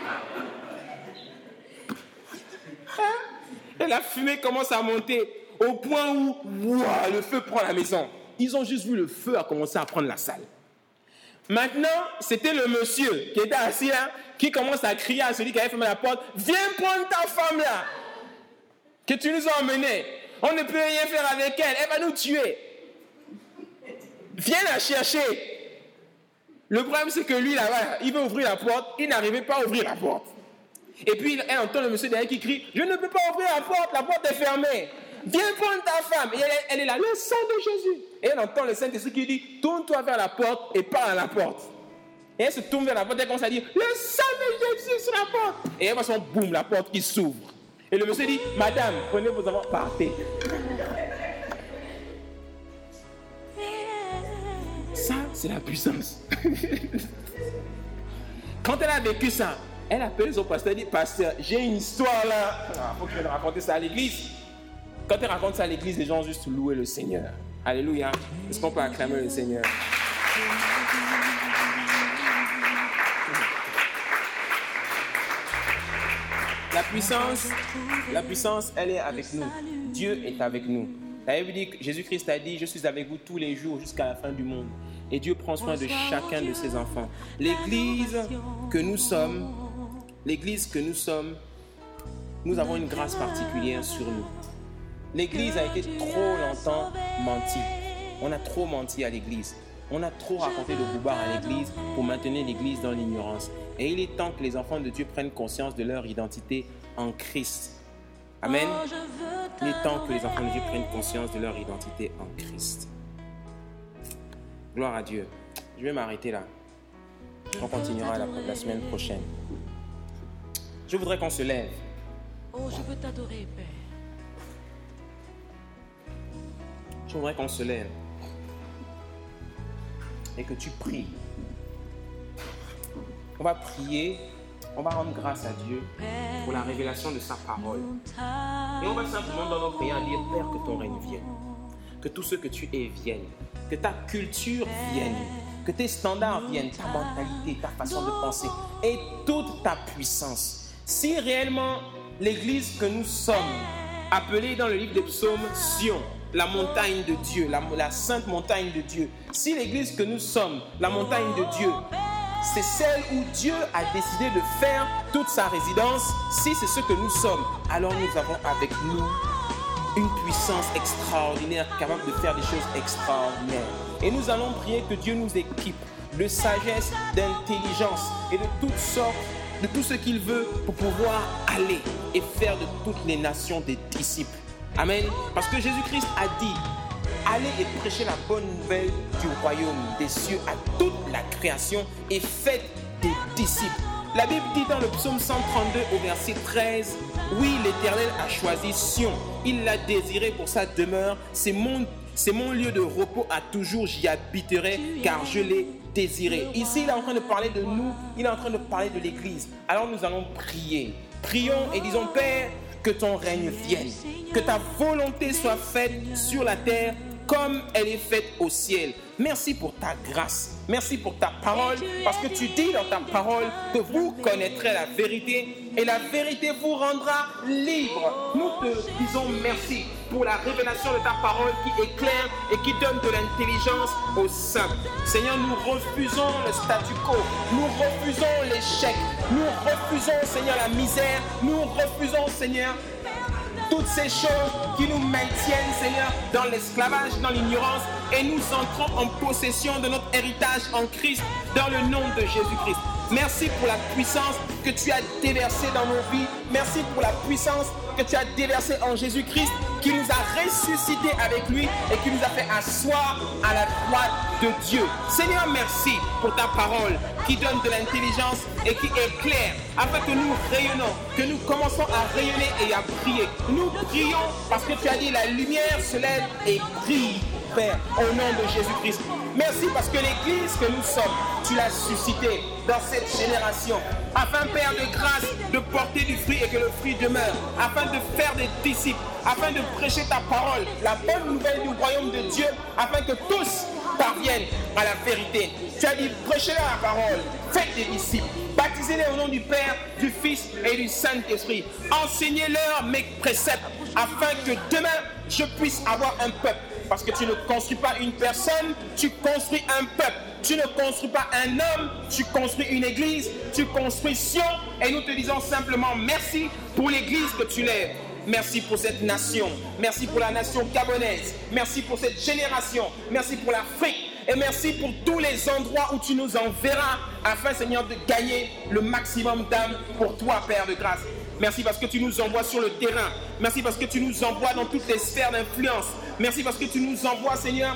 Hein? Et la fumée commence à monter au point où ouah, le feu prend la maison. Ils ont juste vu le feu a commencé à prendre la salle. Maintenant, c'était le monsieur qui était assis là, qui commence à crier à celui qui avait fermé la porte, viens prendre ta femme là, que tu nous as emmenée. On ne peut rien faire avec elle, elle va nous tuer. Viens la chercher. Le problème, c'est que lui, là-bas, il veut ouvrir la porte, il n'arrivait pas à ouvrir la porte. Et puis, elle entend le monsieur derrière qui crie, je ne peux pas ouvrir la porte, la porte est fermée. Viens prendre ta femme. Et elle, elle est là, le sang de Jésus. Et elle entend le Saint-Esprit qui dit, tourne-toi vers la porte et parle à la porte. Et elle se tourne vers la porte et elle commence à dire, le sang de Jésus sur la porte. Et elle va son boum, la porte qui s'ouvre. Et le monsieur dit, madame, prenez vos enfants, partez. Ça, c'est la puissance. Quand elle a vécu ça, Elle appelle son pasteur et dit, pasteur, j'ai une histoire là. Il faut que je vienne raconter ça à l'église. Quand elle raconte ça à l'église, les gens juste louer le Seigneur. Alléluia. Est-ce qu'on peut acclamer le Seigneur? La puissance, la puissance, elle est avec nous. Dieu est avec nous. La Bible dit que Jésus-Christ a dit, je suis avec vous tous les jours jusqu'à la fin du monde. Et Dieu prend soin de chacun de ses enfants. L'église que nous sommes, l'église que nous sommes, nous avons une grâce particulière sur nous. L'église a été trop longtemps menti. On a trop menti à l'église. On a trop raconté de boubard à l'église pour maintenir l'église dans l'ignorance. Et il est temps que les enfants de Dieu prennent conscience de leur identité en Christ. Amen. Il est temps que les enfants de Dieu prennent conscience de leur identité en Christ. Gloire à Dieu. Je vais m'arrêter là. On continuera la, la semaine prochaine. Je voudrais qu'on se lève. Oh, je veux t'adorer, Père. Je voudrais qu'on se lève et que tu pries. On va prier, on va rendre grâce à Dieu pour la révélation de sa parole. Et on va simplement dans nos prières dire, Père, que ton règne vienne, que tout ce que tu es vienne, que ta culture vienne, que tes standards viennent, ta mentalité, ta façon de penser et toute ta puissance. Si réellement l'église que nous sommes, appelée dans le livre des psaumes Sion, la montagne de Dieu, la, la sainte montagne de Dieu. Si l'église que nous sommes, la montagne de Dieu, c'est celle où Dieu a décidé de faire toute sa résidence, si c'est ce que nous sommes, alors nous avons avec nous une puissance extraordinaire capable de faire des choses extraordinaires. Et nous allons prier que Dieu nous équipe de sagesse, d'intelligence et de toutes sortes, de tout ce qu'il veut pour pouvoir aller et faire de toutes les nations des disciples. Amen. Parce que Jésus-Christ a dit, allez et prêchez la bonne nouvelle du royaume des cieux à toute la création et faites des disciples. La Bible dit dans le psaume cent trente-deux au verset treize, oui, l'Éternel a choisi Sion, il l'a désiré pour sa demeure, c'est mon, c'est mon lieu de repos à toujours, j'y habiterai car je l'ai désiré. Ici, il est en train de parler de nous, il est en train de parler de l'Église. Alors nous allons prier. Prions et disons, Père, que ton règne vienne, que ta volonté soit faite sur la terre comme elle est faite au ciel. Merci pour ta grâce, merci pour ta parole, parce que tu dis dans ta parole que vous connaîtrez la vérité et la vérité vous rendra libre. Nous te disons merci pour la révélation de ta parole qui éclaire et qui donne de l'intelligence aux saints. Seigneur, nous refusons le statu quo, nous refusons l'échec, nous refusons, Seigneur, la misère, nous refusons, Seigneur, toutes ces choses qui nous maintiennent, Seigneur, dans l'esclavage, dans l'ignorance, et nous entrons en possession de notre héritage en Christ, dans le nom de Jésus-Christ. Merci pour la puissance que tu as déversée dans nos vies. Merci pour la puissance que tu as déversée en Jésus-Christ, qui nous a ressuscités avec lui et qui nous a fait asseoir à la droite de Dieu. Seigneur, merci pour ta parole qui donne de l'intelligence et qui éclaire, afin que nous rayonnons, que nous commençons à rayonner et à briller. Nous prions parce que tu as dit la lumière se lève et brille, Père, au nom de Jésus-Christ. Merci parce que l'église que nous sommes, tu l'as suscitée dans cette génération, afin, Père de grâce, de porter du fruit et que le fruit demeure, afin de faire des disciples, afin de prêcher ta parole, la bonne nouvelle du royaume de Dieu, afin que tous parviennent à la vérité. Tu as dit, prêchez-leur la parole, faites des disciples, baptisez-les au nom du Père, du Fils et du Saint-Esprit. Enseignez-leur mes préceptes, afin que demain, je puisse avoir un peuple. Parce que tu ne construis pas une personne, tu construis un peuple. Tu ne construis pas un homme, tu construis une église, tu construis Sion. Et nous te disons simplement merci pour l'église que tu lèves. Merci pour cette nation. Merci pour la nation gabonaise. Merci pour cette génération. Merci pour l'Afrique. Et merci pour tous les endroits où tu nous enverras afin, Seigneur, de gagner le maximum d'âmes pour toi, Père de grâce. Merci parce que tu nous envoies sur le terrain. Merci parce que tu nous envoies dans toutes les sphères d'influence. Merci parce que tu nous envoies, Seigneur,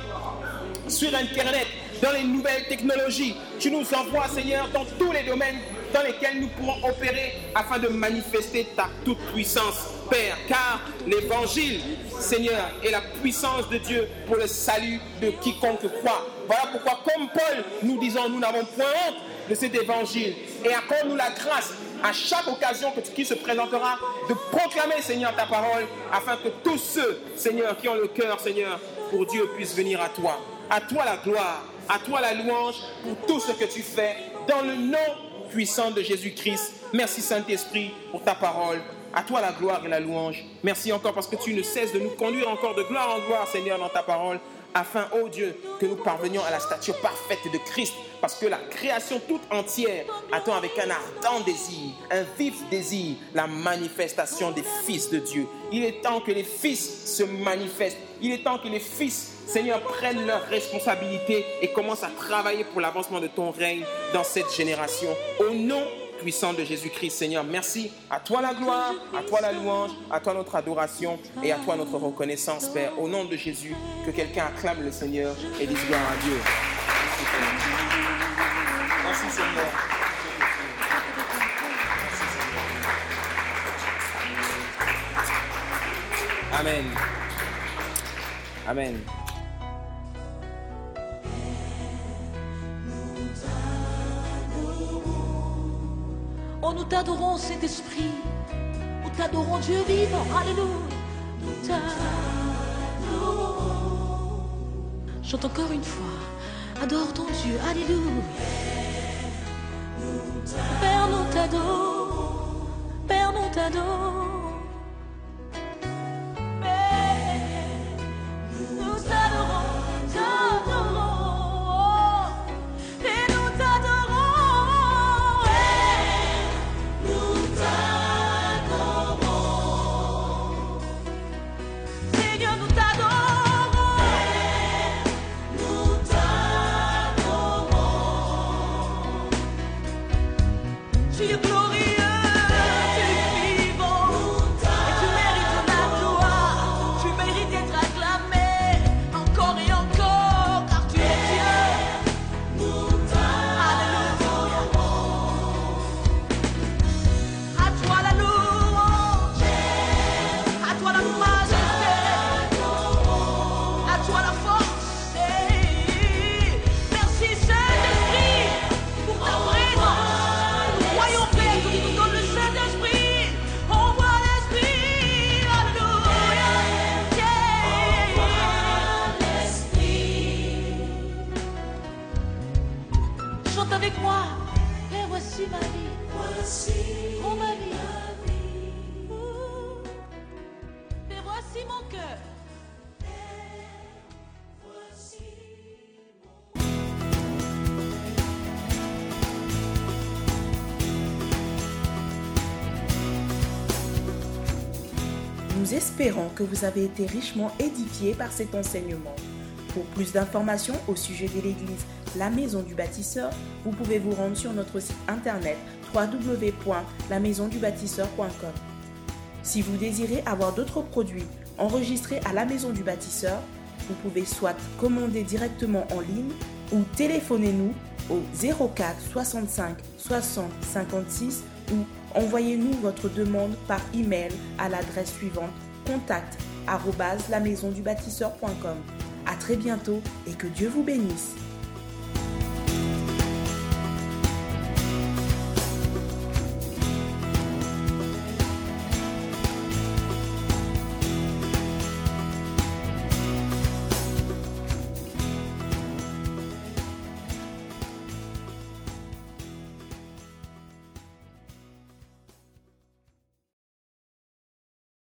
sur Internet, dans les nouvelles technologies. Tu nous envoies, Seigneur, dans tous les domaines dans lesquels nous pourrons opérer afin de manifester ta toute puissance, Père. Car l'évangile, Seigneur, est la puissance de Dieu pour le salut de quiconque croit. Voilà pourquoi, comme Paul, nous disons, nous n'avons point honte de cet évangile. Et accorde-nous la grâce à chaque occasion que, qui se présentera, de proclamer, Seigneur, ta parole, afin que tous ceux, Seigneur, qui ont le cœur, Seigneur, pour Dieu, puissent venir à toi. À toi la gloire, à toi la louange pour tout ce que tu fais, dans le nom puissant de Jésus-Christ. Merci Saint-Esprit pour ta parole. À toi la gloire et la louange. Merci encore parce que tu ne cesses de nous conduire encore de gloire en gloire, Seigneur, dans ta parole, afin, ô Dieu, que nous parvenions à la stature parfaite de Christ, parce que la création toute entière attend avec un ardent désir, un vif désir, la manifestation des fils de Dieu. Il est temps que les fils se manifestent. Il est temps que les fils, Seigneur, prennent leurs responsabilités et commencent à travailler pour l'avancement de ton règne dans cette génération. Au nom puissant de Jésus-Christ, Seigneur, merci. À toi la gloire, à toi la louange, à toi notre adoration et à toi notre reconnaissance, Père. Au nom de Jésus, que quelqu'un acclame le Seigneur et dise gloire à Dieu. Merci, Seigneur. Amen. Amen. Oh, nous t'adorons, Saint-Esprit. Nous t'adorons, Dieu vivant. Alléluia. Nous t'adorons. Chante encore une fois. Adore ton Dieu. Alléluia. Père, nous t'adorons. Père, nous t'adorons. Nous espérons que vous avez été richement édifiés par cet enseignement. Pour plus d'informations au sujet de l'église La Maison du Bâtisseur, vous pouvez vous rendre sur notre site internet w w w point la maison du bâtisseur point com. Si vous désirez avoir d'autres produits enregistrés à La Maison du Bâtisseur, vous pouvez soit commander directement en ligne ou téléphonez-nous au zéro quatre soixante-cinq soixante cinquante-six ou envoyez-nous votre demande par email à l'adresse suivante contact arobase la maison du bâtisseur point com. À très bientôt et que Dieu vous bénisse.